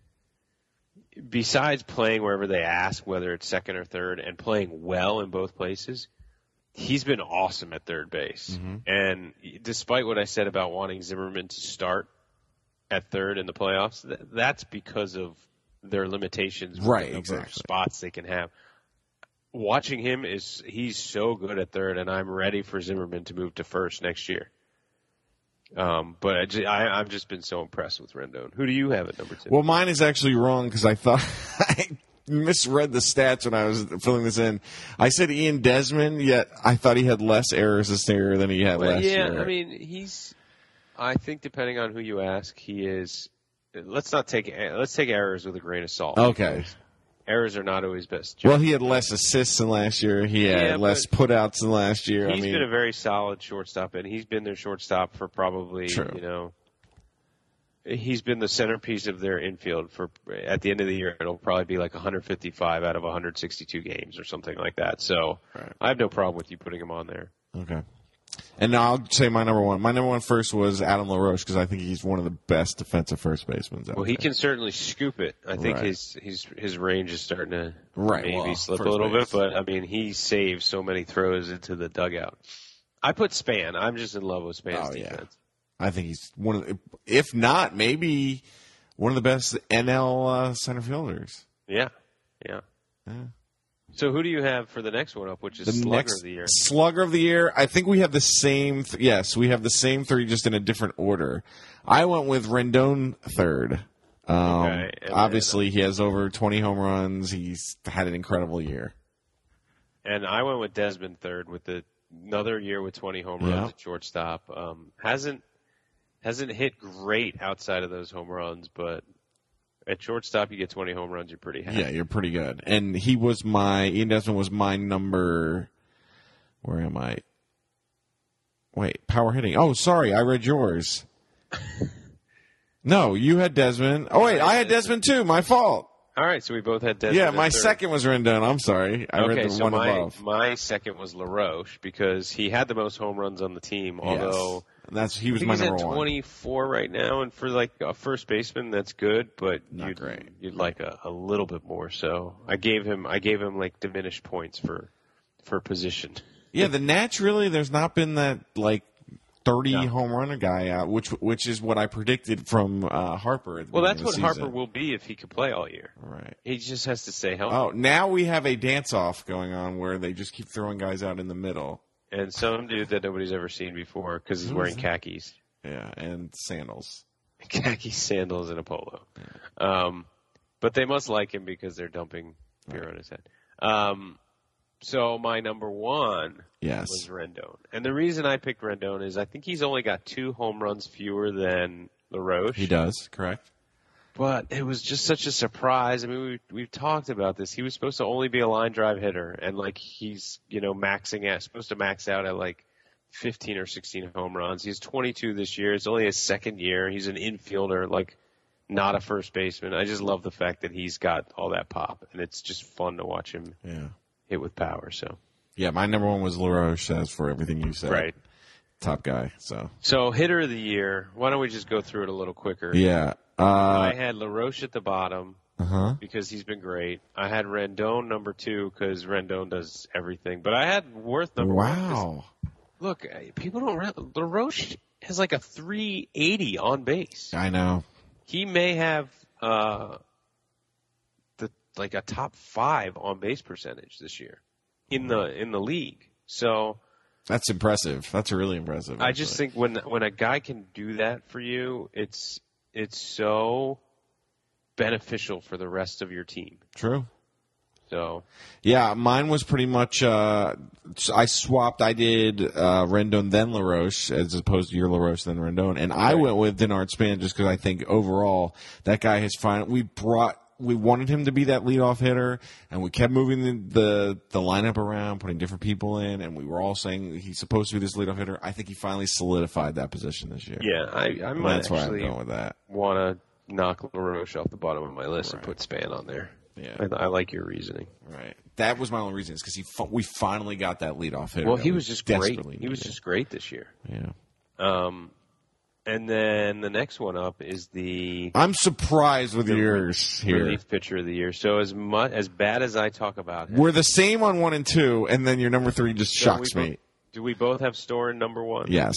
Besides playing wherever they ask, whether it's second or third, and playing well in both places, he's been awesome at third base. Mm-hmm. And despite what I said about wanting Zimmerman to start at third in the playoffs, th- that's because of their limitations. With Right, the number exactly. of spots they can have. Watching him is he's so good at third, and I'm ready for Zimmerman to move to first next year. Um, but I, just, I, I've just been so impressed with Rendon. Who do you have at number two? Well, mine is actually wrong because I thought I misread the stats when I was filling this in. I said Ian Desmond, yet I thought he had less errors this year than he had well, last yeah, year. I mean, he's. I think depending on who you ask, he is. Let's not take let's take errors with a grain of salt. Okay. Errors are not always best. Well, he had less assists than last year. He had Yeah, less putouts than last year. He's I mean, been a very solid shortstop, and he's been their shortstop for probably, True. you know, he's been the centerpiece of their infield for, at the end of the year, it'll probably be like one hundred fifty-five out of one hundred sixty-two games or something like that. So Right. I have no problem with you putting him on there. okay. And now I'll say my number one. My number one first was Adam LaRoche because I think he's one of the best defensive first basemen out Well, he there. can certainly scoop it. I think Right. his his his range is starting to Right, maybe well, slip a first little base. bit, but I mean he saves so many throws into the dugout. I put Span. I'm just in love with Span's Oh, yeah. defense. I think he's one of the, if not, maybe one of the best N L uh, center fielders. Yeah, yeah. Yeah. So who do you have for the next one up, which is The Slugger next of the Year? Slugger of the Year, I think we have the same. Th- yes, we have the same three, just in a different order. I went with Rendon third. Um, Okay, and obviously, he has over twenty home runs. He's had an incredible year. And I went with Desmond third with the, another year with twenty home runs Yeah. at shortstop. Um, hasn't hasn't hit great outside of those home runs, but at shortstop you get twenty home runs, you're pretty happy. Yeah, you're pretty good. And he was my Ian Desmond was my number. Where am I? Wait, power hitting. Oh, sorry, I read yours. No, you had Desmond. Oh wait, I had Desmond too. My fault. All right, so we both had Desmond. Yeah, at my third. second was Rendon. I'm sorry, I okay, read the so one my, above. my second was LaRoche because he had the most home runs on the team, although yes. That's he I was think my he's number at one. twenty-four right now, and for like a first baseman, that's good, but Not you'd, great. you'd like a, a little bit more. So I gave him I gave him like diminished points for for position. Yeah, the Nats really. There's not been that like thirty No. home runner guy out, which which is what I predicted from uh, Harper. At the Well, beginning that's of what the Harper season. will be if he could play all year. Right. He just has to stay healthy. Oh, now we have a dance off going on where they just keep throwing guys out in the middle. And some dude that nobody's ever seen before because he's wearing khakis. Yeah, and sandals. Khaki sandals and a polo. Um, but they must like him because they're dumping beer on his head. Um, so my number one Yes. was Rendon. And the reason I picked Rendon is I think he's only got two home runs fewer than LaRoche. He does, correct? But it was just such a surprise. I mean, we, we've talked about this. He was supposed to only be a line drive hitter. And, like, he's, you know, maxing out, supposed to max out at, like, fifteen or sixteen home runs. He's twenty-two this year. It's only his second year. He's an infielder, like, not a first baseman. I just love the fact that he's got all that pop. And it's just fun to watch him Yeah. hit with power. So, Yeah, my number one was LaRoche, as for everything you said. right. Top guy, so. So, hitter of the year. Why don't we just go through it a little quicker? Yeah. Uh, I had LaRoche at the bottom. uh-huh. Because he's been great. I had Rendon number two because Rendon does everything. But I had Worth number one. 'cause, Wow. Look, people don't realize LaRoche has like a three eighty on base. I know. He may have uh, the like a top five on base percentage this year in the in the league. So That's impressive. That's really impressive. I just actually. think when when a guy can do that for you, it's it's so beneficial for the rest of your team. True. So Yeah, mine was pretty much. Uh, I swapped. I did uh, Rendon then LaRoche as opposed to your LaRoche then Rendon, and I Right. went with Denard Span just because I think overall that guy has finally. We brought. We wanted him to be that leadoff hitter, and we kept moving the, the the lineup around, putting different people in, and we were all saying he's supposed to be this leadoff hitter. I think he finally solidified that position this year. yeah, I, I And might that's why I'm actually going with that. want to knock LaRoche off the bottom of my list and Right. put Span on there. Yeah. I, I like your reasoning. Right. That was my only reason, is because he fi- we finally got that leadoff hitter. Well, that he we was just great. desperately He was needed. just great this year. Yeah. Um, and then the next one up is the I'm surprised with The yours here. relief pitcher of the year. So as much as bad as I talk about him, We're the same on one and two, and then your number three just so shocks we me. both- do we both have Storin number one? Yes,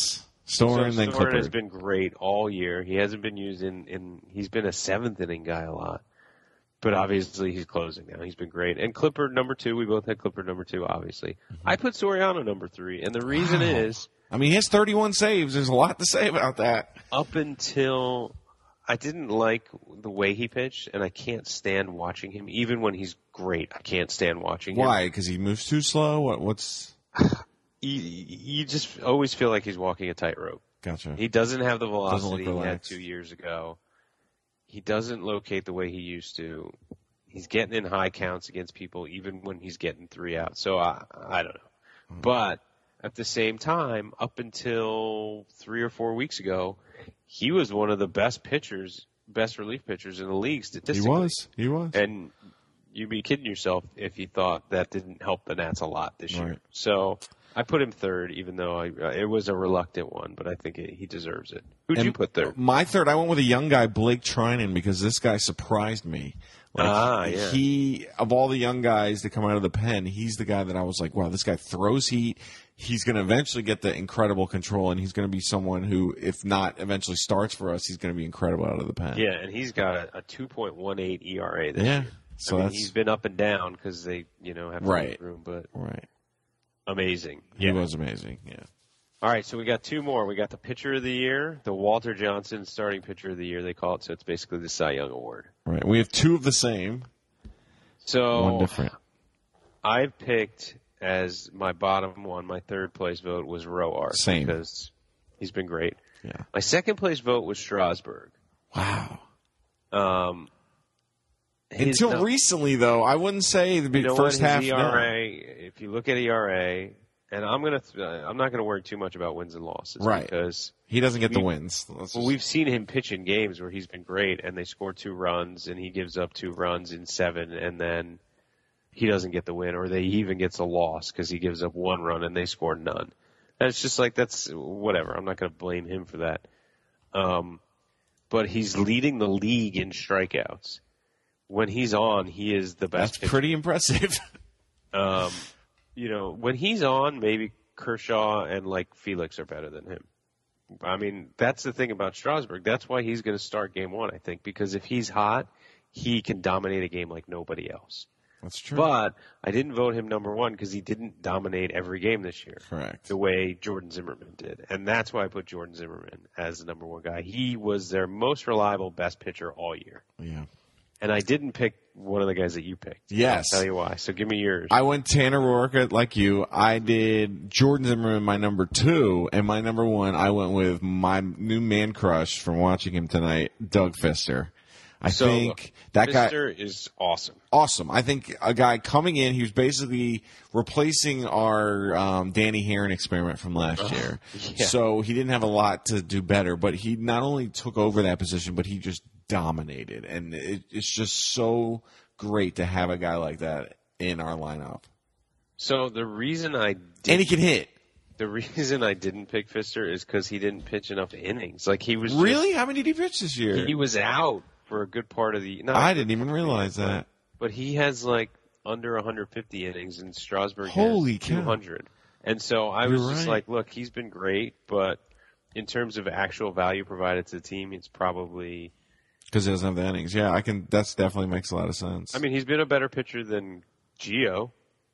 Storer so and then Storer Clippard. has been great all year. He hasn't been used in, in – he's been a seventh-inning guy a lot. But obviously he's closing now. He's been great. And Clippard number two. We both had Clippard number two, obviously. Mm-hmm. I put Soriano number three. And the reason wow. is – I mean, he has thirty-one saves. There's a lot to say about that. Up until – I didn't like the way he pitched, and I can't stand watching him. Even when he's great, I can't stand watching him. Why? Because he moves too slow? What, what's – You, you just always feel like he's walking a tightrope. Gotcha. He doesn't have the velocity Doesn't look he had relaxed. two years ago. He doesn't locate the way he used to. He's getting in high counts against people even when he's getting three out. So I, I don't know. Mm. But at the same time, up until three or four weeks ago, he was one of the best pitchers, best relief pitchers in the league statistically. He was. He was. And you'd be kidding yourself if you thought that didn't help the Nats a lot this right. year. So I put him third, even though I, uh, it was a reluctant one, but I think it, he deserves it. Who'd and you put third? My third, I went with a young guy, Blake Trinan, because this guy surprised me. Like, ah, yeah. He, of all the young guys that come out of the pen, he's the guy that I was like, wow, this guy throws heat. He's going to eventually get the incredible control, and he's going to be someone who, if not eventually starts for us, he's going to be incredible out of the pen. Yeah, and he's got a, a two point one eight E R A this yeah. year. So I mean, that's, he's been up and down because they, you know, have right. room, but right. amazing. He yeah. was amazing, yeah. All right, so we got two more. We got the pitcher of the year, the Walter Johnson starting pitcher of the year, they call it. So it's basically the Cy Young Award. Right. We have two of the same. So one different. I picked as my bottom one, my third place vote was Roark. Same. Because he's been great. Yeah. My second place vote was Strasburg. Wow. Um, his, Until no, recently, though, I wouldn't say the you know first what, his half. E R A, if you look at E R A, and I'm gonna, th- I'm not gonna worry too much about wins and losses, right? Because he doesn't get we, the wins. Let's well, just... we've seen him pitch in games where he's been great, and they score two runs, and he gives up two runs in seven, and then he doesn't get the win, or they he even gets a loss because he gives up one run and they score none. And it's just like that's whatever. I'm not gonna blame him for that. Um, but he's leading the league in strikeouts. When he's on, he is the best. That's pitcher. pretty impressive. um, you know, when he's on, maybe Kershaw and like Felix are better than him. I mean, that's the thing about Strasburg. That's why he's going to start game one, I think, because if he's hot, he can dominate a game like nobody else. That's true. But I didn't vote him number one because he didn't dominate every game this year. Correct. The way Jordan Zimmerman did. And that's why I put Jordan Zimmerman as the number one guy. He was their most reliable, best pitcher all year. Yeah. And I didn't pick one of the guys that you picked. Yes. I'll tell you why. So give me yours. I went Tanner Roark like you. I did Jordan Zimmerman, my number two, and my number one, I went with my new man crush from watching him tonight, Doug Fister. I so, think that Fister guy is awesome. Awesome. I think a guy coming in, he was basically replacing our um, Danny Herron experiment from last year. Yeah. So he didn't have a lot to do better, but he not only took over that position, but he just dominated. And it, it's just so great to have a guy like that in our lineup. So the reason I did, and he can hit. The reason I didn't pick Fister is because he didn't pitch enough innings. Like he was really. Just, How many did he pitch this year? He was out for a good part of the. I didn't even realize that. But he has like under one hundred fifty innings, and Strasburg Holy has two hundred. Cow. And so I You're was just right. like, look, he's been great, but in terms of actual value provided to the team, it's probably because he doesn't have the innings. Yeah, I can. That's definitely makes a lot of sense. I mean, he's been a better pitcher than Gio.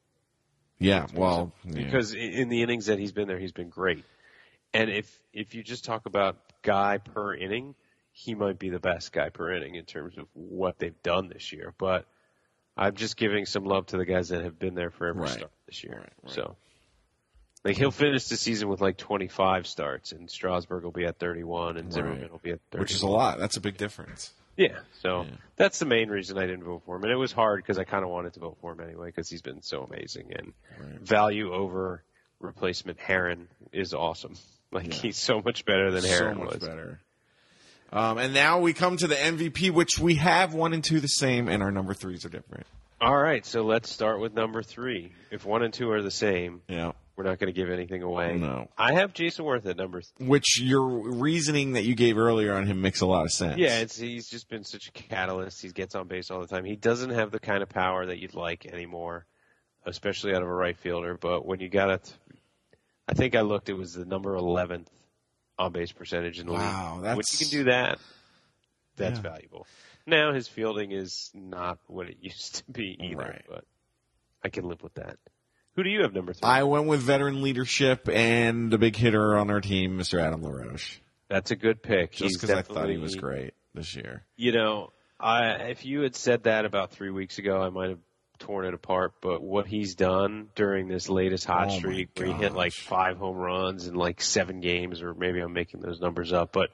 Yeah, well, yeah. Because in the innings that he's been there, he's been great. And if if you just talk about guy per inning, he might be the best guy per inning in terms of what they've done this year. But I'm just giving some love to the guys that have been there for every right. start this year. Right, right. So, like he'll finish the season with like twenty-five starts, and Strasburg will be at thirty-one, and Zimmerman right. will be at thirty-one. Which is a lot. That's a big difference. Yeah, so yeah. that's the main reason I didn't vote for him. And it was hard because I kind of wanted to vote for him anyway because he's been so amazing. And right. value over replacement Herron is awesome. Like, yeah. he's so much better than Herron was. So much was. better. Um, and now we come to the M V P, which we have one and two the same, and our number threes are different. All right, so let's start with number three. If one and two are the same, yeah. we're not going to give anything away. No. I have Jason Worth at number three. Which your reasoning that you gave earlier on him makes a lot of sense. Yeah, it's, he's just been such a catalyst. He gets on base all the time. He doesn't have the kind of power that you'd like anymore, especially out of a right fielder. But when you got it, I think I looked, it was the number eleventh on-base percentage in the Wow, league. that's- When you can do that, that's Yeah. valuable. Now his fielding is not what it used to be either, Right. but I can live with that. Who do you have number three? I went with veteran leadership and the big hitter on our team, Mister Adam LaRoche. That's a good pick. Just He's because I thought he was definitely- great this year. You know, I if you had said that about three weeks ago, I might have torn it apart. But what he's done during this latest hot Oh, my streak, where he hit like gosh. five home runs in like seven games, or maybe I'm making those numbers up, but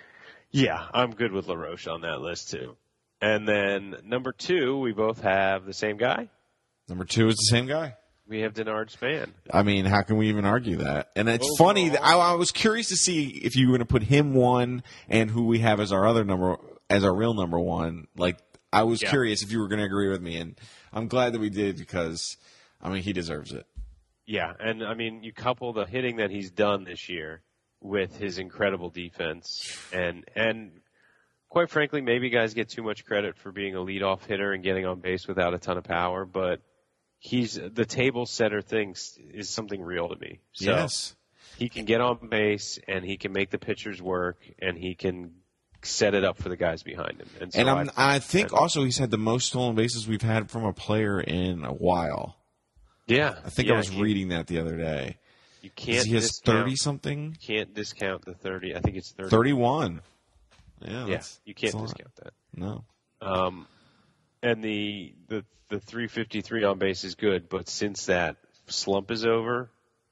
yeah, I'm good with LaRoche on that list too. And then number two, we both have the same guy. Number two is the same guy. We have Denard Span. I mean, how can we even argue that? And it's Overall- funny. That I, I was curious to see if you were going to put him one and who we have as our other number, as our real number one. Like, I was Yeah. curious if you were going to agree with me, and I'm glad that we did because, I mean, he deserves it. Yeah, and I mean, you couple the hitting that he's done this year with his incredible defense, and and quite frankly, maybe guys get too much credit for being a leadoff hitter and getting on base without a ton of power, but he's the table setter thing is something real to me. So Yes. he can get on base and he can make the pitchers work and he can set it up for the guys behind him. And, so And I'm, I, I think that- also he's had the most stolen bases we've had from a player in a while. yeah, I think yeah, I was you, reading that the other day. You 'Cause can't he has discount, thirty something, can't discount the thirty. I think it's thirty. thirty-one. Yeah, Yeah, that's- you can't that's a lot. discount that. No. Um, and the the the three fifty-three on base is good, but since that slump is over,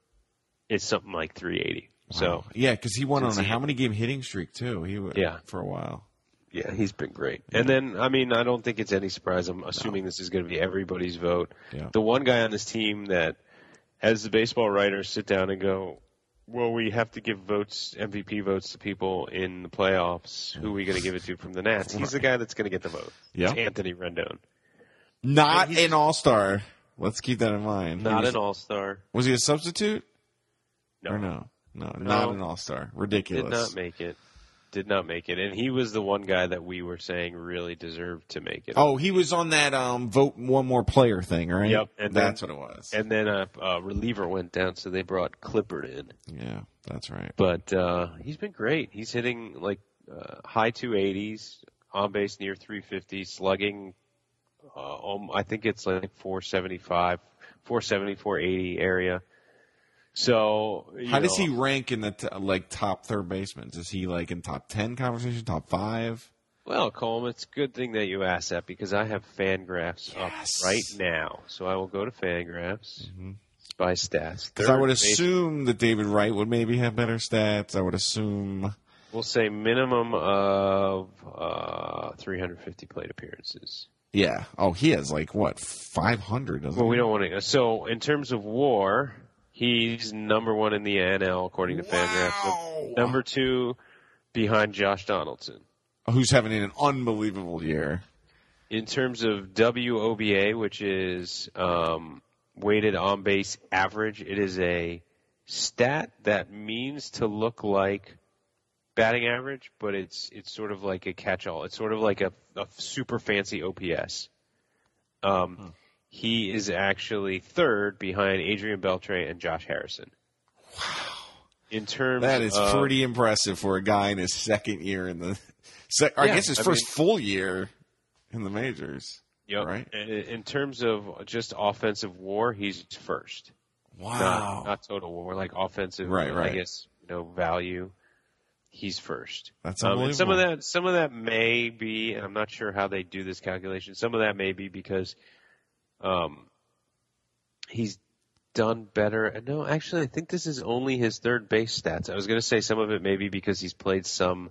it's something like three eighty. So Wow. yeah, because he went on Since a he- how many game hitting streak too? He w- Yeah. for a while. yeah, he's been great. And then I mean, I don't think it's any surprise. I'm assuming this is going to be everybody's vote. Yeah. The one guy on this team that has the baseball writers sit down and go, well, we have to give votes, M V P votes to people in the playoffs. Who are we going to give it to from the Nats? He's the guy that's going to get the vote. Yeah. It's Anthony Rendon. Not And he's- an all star. Let's keep that in mind. Not He was, an all-star. Was he a substitute? No. Or no? No, not an all star. Ridiculous. Did not make it. Did not make it. And he was the one guy that we were saying really deserved to make it. Oh, he was on that um, vote one more player thing, right? Yep, and that's then- what it was. And then a, a reliever went down, so they brought Clippard in. yeah, that's right. But uh, he's been great. He's hitting like uh, high two eighties, on base near three fifty, slugging. Uh, um, I think it's like four seventy-five, four seventy, four eighty area. So you How does know, he rank in the t- like top third baseman? Is he like in top ten conversation, top five? Well, Colm, it's a good thing that you asked that because I have Fangraphs Yes. up right now. So I will go to Fangraphs by stats. Because I Third would base- assume that David Wright would maybe have better stats. I would assume. we'll say minimum of uh, three hundred fifty plate appearances. Yeah. Oh, he has like what five hundred? Doesn't Well, we he? don't want to. So in terms of WAR, he's number one in the N L according to Fangraphs. Wow. Number two behind Josh Donaldson. Who's having an unbelievable year? In terms of W O B A, which is um, weighted on base average, it is a stat that means to look like batting average, but it's it's sort of like a catch-all. It's sort of like a, a super fancy O P S. Um, Hmm. He is actually third behind Adrian Beltre and Josh Harrison. Wow! In terms That is of, pretty impressive for a guy in his second year in the. Sec, I Yeah, guess his I first mean- full year in the majors. Yep. Right? In, in terms of just offensive WAR, he's first. Wow. Not, not total WAR, like offensive. Right, I right. guess you know value. He's first. That's Um, and some of unbelievable. that, some of that may be, and I'm not sure how they do this calculation. Some of that may be because, um, he's done better. And no, actually, I think this is only his third base stats. I was going to say some of it may be because he's played some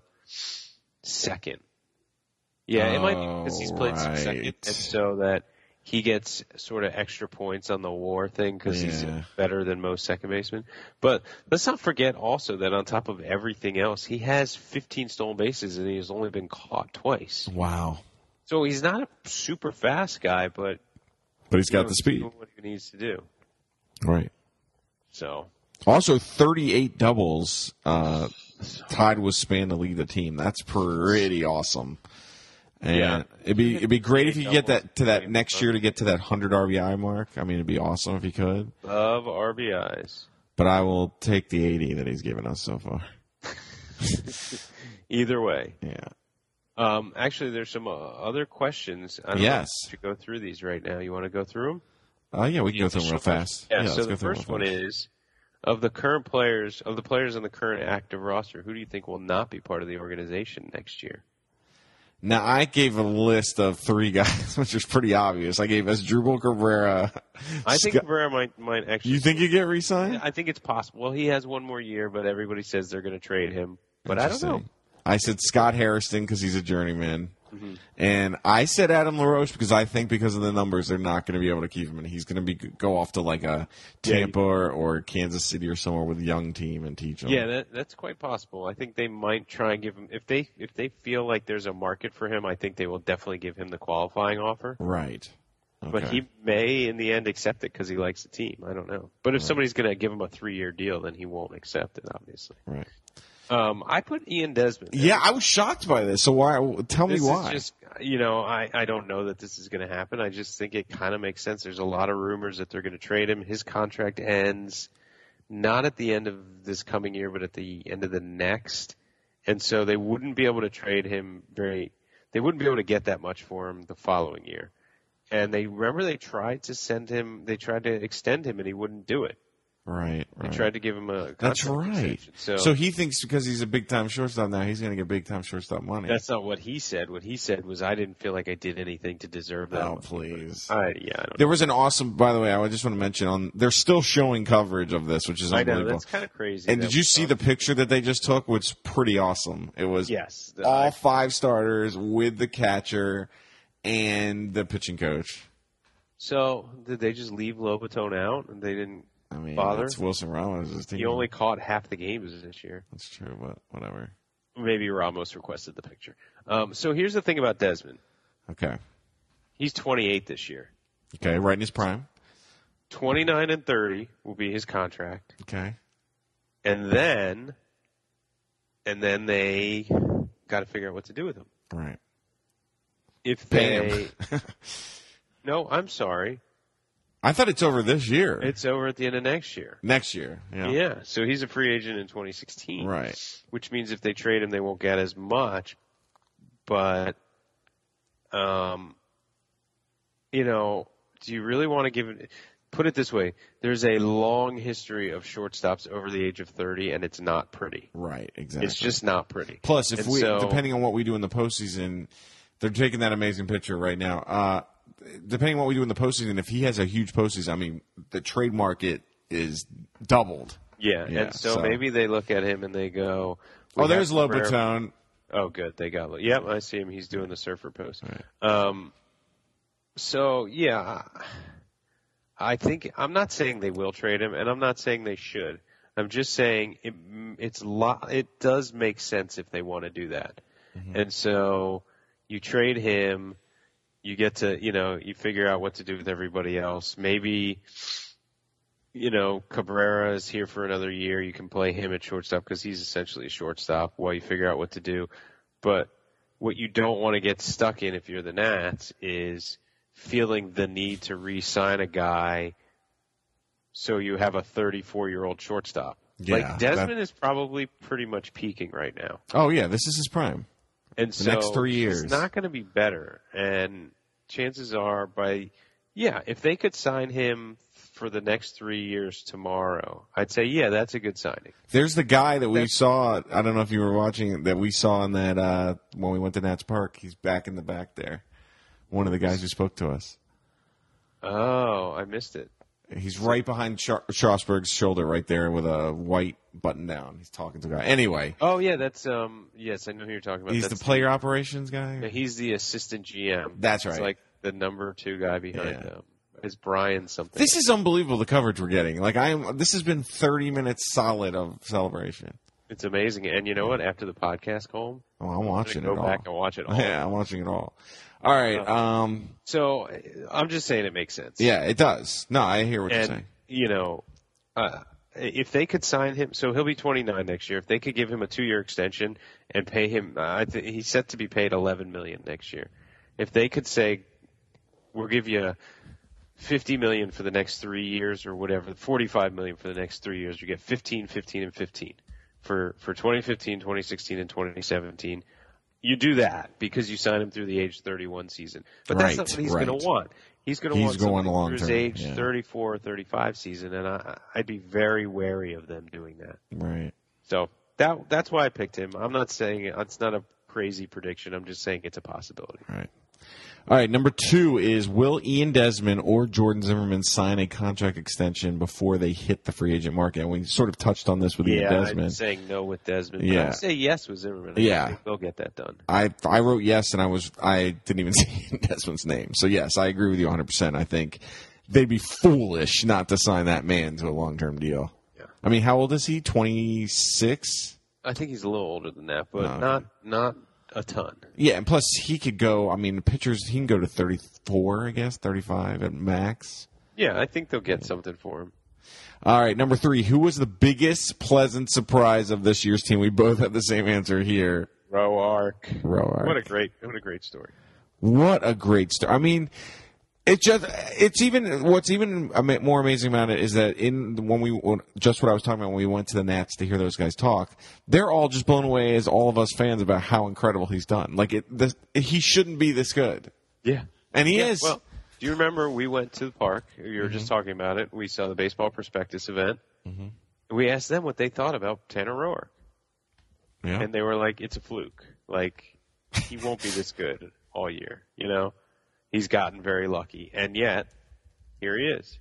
second. Yeah, it might be because he's played some second, right. and so that he gets sort of extra points on the WAR thing because he's Yeah. better than most second basemen. But let's not forget also that on top of everything else, he has fifteen stolen bases and he's only been caught twice. Wow. So he's not a super fast guy, but But he's got you know, the he's speed. doing what he needs to do. Right. So Also, thirty-eight doubles uh, tied with Span to lead the team. That's pretty awesome. And Yeah. it'd be it'd be great if you could get Doubles, that to that great. next year to get to that hundred R B I mark. I mean, it'd be awesome if he could. love R B Is. But I will take the eighty that he's given us so far. Either way. Yeah. Um, actually, there's some uh, other questions. I don't Yes. know if you go through these right now. You want to go through them? Oh, uh, yeah, we can go through them real fast. Yeah, yeah so let's the go through first them one real fast. is, of the current players, of the players on the current active roster, who do you think will not be part of the organization next year? Now, I gave a list of three guys, which is pretty obvious. I gave us Asdrubal Cabrera. I think Scott, Cabrera might, might actually... You think he get re-signed? I think it's possible. Well, he has one more year, but everybody says they're going to trade him. But I don't know. I said Scott Harrison because he's a journeyman. Mm-hmm. And I said Adam LaRoche because I think because of the numbers, they're not going to be able to keep him. And he's going to be go off to like a Tampa yeah. or, or Kansas City or somewhere with a young team and teach them. Yeah, that, that's quite possible. I think they might try and give him if they if they feel like there's a market for him. I think they will definitely give him the qualifying offer. Right. Okay. But he may, in the end, accept it because he likes the team. I don't know. But if right. somebody's going to give him a three-year deal, then he won't accept it, obviously. Right. Um, I put Ian Desmond. Yeah, I was shocked by this. So why? Tell me this why. Is just, you know, I, I don't know that this is going to happen. I just think it kind of makes sense. There's a lot of rumors that they're going to trade him. His contract ends not at the end of this coming year, but at the end of the next. And so they wouldn't be able to trade him very – they wouldn't be able to get that much for him the following year. And they remember they tried to send him – they tried to extend him, and he wouldn't do it. Right, right. They tried to give him a That's right. So, so he thinks because he's a big-time shortstop now, he's going to get big-time shortstop money. That's not what he said. What he said was, I didn't feel like I did anything to deserve that. Oh, please. I, yeah, I don't there know. was an awesome, by the way, I just want to mention, on they're still showing coverage of this, which is unbelievable. I know, that's kind of crazy. And did you see the picture that they just took, which is pretty awesome? It was yes, the, all I, five starters with the catcher and the pitching coach. So did they just leave Lobaton out and they didn't I mean, bother? That's Wilson Ramos' team. He only caught half the games this year. That's true, but whatever. Maybe Ramos requested the picture. Um, so here's the thing about Desmond. Okay. He's twenty-eight this year. Okay, right in his prime. twenty-nine and thirty will be his contract. Okay. And then, and then they got to figure out what to do with him. Right. If Pay they, him. no, I'm sorry. I thought it's over this year. It's over at the end of next year. Next year. Yeah. Yeah. So he's a free agent in twenty sixteen. Right. Which means if they trade him, they won't get as much. But, um, you know, do you really want to give it? Put it this way: there's a long history of shortstops over the age of thirty, and it's not pretty. Right. Exactly. It's just not pretty. Plus, if and we, so, depending on what we do in the postseason, they're taking that amazing picture right now. Uh, depending on what we do in the postseason, if he has a huge postseason, I mean, the trade market is doubled. Yeah, yeah and so, so maybe they look at him and they go, "Oh, there's Lobaton." Oh, good, they got. Yep, I see him. He's doing the surfer pose. Right. Um, so yeah, I think I'm not saying they will trade him, and I'm not saying they should. I'm just saying it, it's lo- it does make sense if they want to do that, mm-hmm. and so you trade him. You get to, you know, you figure out what to do with everybody else. Maybe, you know, Cabrera is here for another year. You can play him at shortstop because he's essentially a shortstop while you figure out what to do. But what you don't want to get stuck in if you're the Nats is feeling the need to re-sign a guy so you have a thirty-four-year-old shortstop. Yeah, like Desmond that... is probably pretty much peaking right now. Oh, yeah, this is his prime. And the so next three years. It's not going to be better. And chances are by, yeah, if they could sign him for the next three years tomorrow, I'd say, yeah, that's a good signing. There's the guy that we saw. I don't know if you were watching that we saw in that uh, when we went to Nats Park. He's back in the back there. One of the guys who spoke to us. Oh, I missed it. He's right behind Char- Strasburg's shoulder, right there, with a white button down. He's talking to a guy. Anyway. Oh yeah, that's um. Yes, I know who you're talking about. He's that's the player the, operations guy. He's the assistant G M. That's right. It's like the number two guy behind yeah. him. Is Brian something? This is unbelievable. The coverage we're getting. Like I am. This has been thirty minutes solid of celebration. It's amazing. And you know what? After the podcast, Colm, oh, I'm watching I'm it go all. Go back and watch it all. Yeah, I'm watching it all. All right. Um. So I'm just saying it makes sense. Yeah, it does. No, I hear what and, you're saying. You know, uh, if they could sign him, so he'll be twenty-nine next year. If they could give him a two-year extension and pay him, uh, I th- he's set to be paid eleven million dollars next year. If they could say, we'll give you fifty million dollars for the next three years or whatever, forty-five million dollars for the next three years, you get fifteen, fifteen, and fifteen. for, for twenty fifteen, twenty sixteen, and twenty seventeen. You do that because you sign him through the age thirty-one season. But that's Right, not what he's right. going to want. He's going to He's want going something long through his term, age yeah. thirty-four or thirty-five season, and I, I'd be very wary of them doing that. Right. So that that's why I picked him. I'm not saying it's not a crazy prediction. I'm just saying it's a possibility. Right. All right, number two is, will Ian Desmond or Jordan Zimmerman sign a contract extension before they hit the free agent market? And we sort of touched on this with Yeah, Ian Desmond. I'm saying no with Desmond. Yeah. But I'd say yes with Zimmerman. I Yeah. think they'll get that done. I I wrote yes, and I was I didn't even see Ian Desmond's name. So yes, I agree with you one hundred percent. I think they'd be foolish not to sign that man to a long term deal. Yeah. I mean, how old is he? twenty-six? I think he's a little older than that, but Oh, okay. not not a ton. Yeah, and plus he could go. I mean, pitchers he can go to thirty-four, I guess, thirty-five at max. Yeah, I think they'll get something for him. All right, number three. Who was the biggest pleasant surprise of this year's team? We both have the same answer here. Roark. Roark. What a great what a great story. What a great story. I mean, it just it's even what's even ama- more amazing about it is that in when we when, just what I was talking about when we went to the Nats to hear those guys talk, they're all just blown away as all of us fans about how incredible he's done. Like it, this, he shouldn't be this good, Yeah. and he Yeah, is. Well, do you remember we went to the park? You were Mm-hmm. just talking about it. We saw the Baseball Prospectus event. Mm-hmm. We asked them what they thought about Tanner Roark. yeah. And they were like, it's a fluke. Like, he won't be this good all year, you know? He's gotten very lucky. And yet, here he is.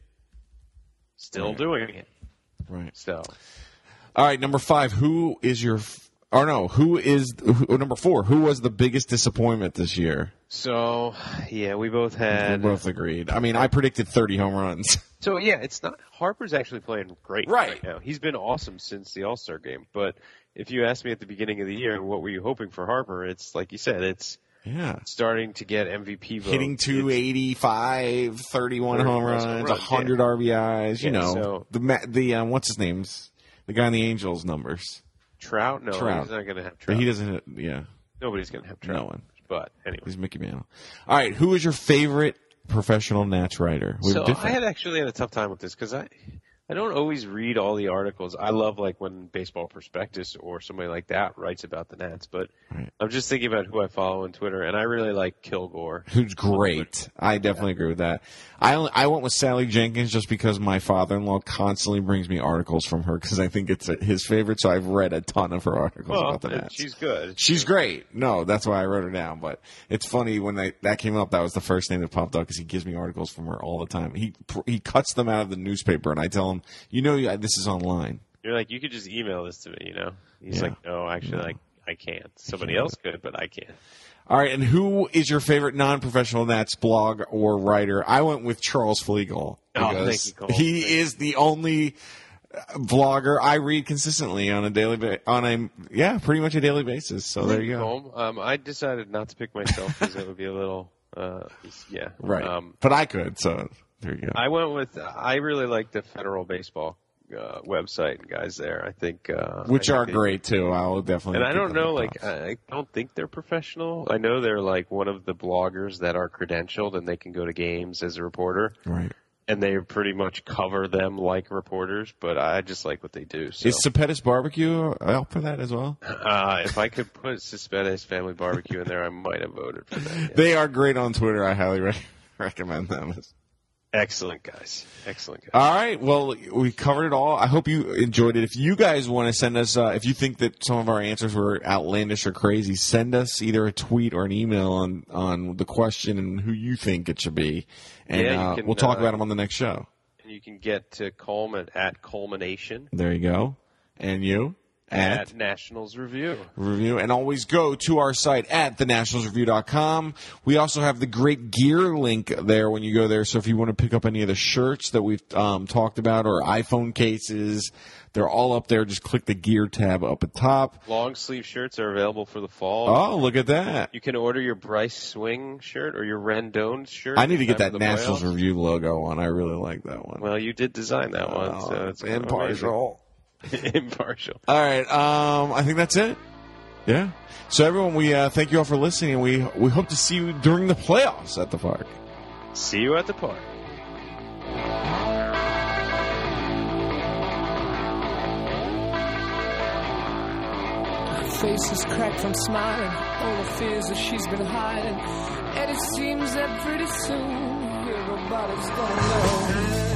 Still Right. doing it. Right. So, All right, number five. Who is your? f- Or no, who is who, number four? Who was the biggest disappointment this year? so yeah, we both We had. both agreed. I mean, I predicted thirty home runs. So, yeah, it's not. Harper's actually playing great Right. right now. He's been awesome since the All-Star game. But if you asked me at the beginning of the year, what were you hoping for Harper? It's like you said, it's Yeah. starting to get M V P votes. Hitting two eighty-five, thirty-one thirty home plus runs, home one runs, hundred yeah. R B Is. You Yeah, know, so- the ma- the um, what's his name's the guy in the Angels numbers. Trout? No, Trout. he's not going to have But Trout. he doesn't. hit- Yeah, Nobody's going to have Trout. No one. But anyway. he's Mickey Mantle. All right, who is your favorite professional Nats writer? We So have different- I had actually had a tough time with this because I, I don't always read all the articles. I love like when Baseball Prospectus or somebody like that writes about the Nats, but Right. I'm just thinking about who I follow on Twitter, and I really like Kilgore. Who's great. I definitely agree with that. I only, I went with Sally Jenkins just because my father-in-law constantly brings me articles from her because I think it's a, his favorite. So I've read a ton of her articles Well, about the and Nats. she's good. She's great. No, that's why I wrote her down. But it's funny when they, that came up. That was the first name that popped up because he gives me articles from her all the time. He he cuts them out of the newspaper, and I tell him, you know, this is online. You're like, you could just email this to me, you know? He's Yeah. like, no, actually, No. like, I can't. Somebody can't. else could, but I can't. All right, and who is your favorite non-professional Nats blog or writer? I went with Charles Fleagle. Oh, because thank you, Cole. He Thank you. is the only uh, vlogger I read consistently on a daily ba- on a yeah, pretty much a daily basis. So there you go. Home. Um, I decided not to pick myself because it would be a little, uh, yeah. Right, Um, but I could. So there you go. I went with, I really like the Federal Baseball uh, website and guys there. I think, uh, Which I are think they- great too. I will definitely. And I keep don't them know, in like, thoughts. I I don't think they're professional. I know they're like one of the bloggers that are credentialed and they can go to games as a reporter. right. And they pretty much cover them like reporters, but I just like what they do. So. Is Cepetis Barbecue out for that as well? Uh, if I could put Cespedes Family Barbecue in there, I might have voted for that. yeah. They are great on Twitter. I highly re- recommend them. Excellent guys. Excellent guys. All right. Well, we covered it all. I hope you enjoyed it. If you guys want to send us, uh, if you think that some of our answers were outlandish or crazy, send us either a tweet or an email on, on the question and who you think it should be. And Yeah, you uh, can, we'll talk uh, about them on the next show. And you can get to Coleman at Culmination There you go. And you? At? at Nationals Review. Review, and always go to our site at the nationals review dot com. We also have the great gear link there when you go there. So if you want to pick up any of the shirts that we've um, talked about or iPhone cases, they're all up there. Just click the gear tab up at top. Long sleeve shirts are available for the fall. Oh, look at that. You can order your Bryce Swing shirt or your Rendon shirt. I need to get Time that of the Nationals playoffs. Review logo on. I really like that one. Well, you did design that one, Oh, so it's impartial. amazing. Impartial. All right. Um, I think that's it. Yeah. So everyone, we uh, thank you all for listening, and we we hope to see you during the playoffs at the park. See you at the park. Her face is cracked from smiling, all the fears that she's been hiding. And it seems that pretty soon everybody's gonna know.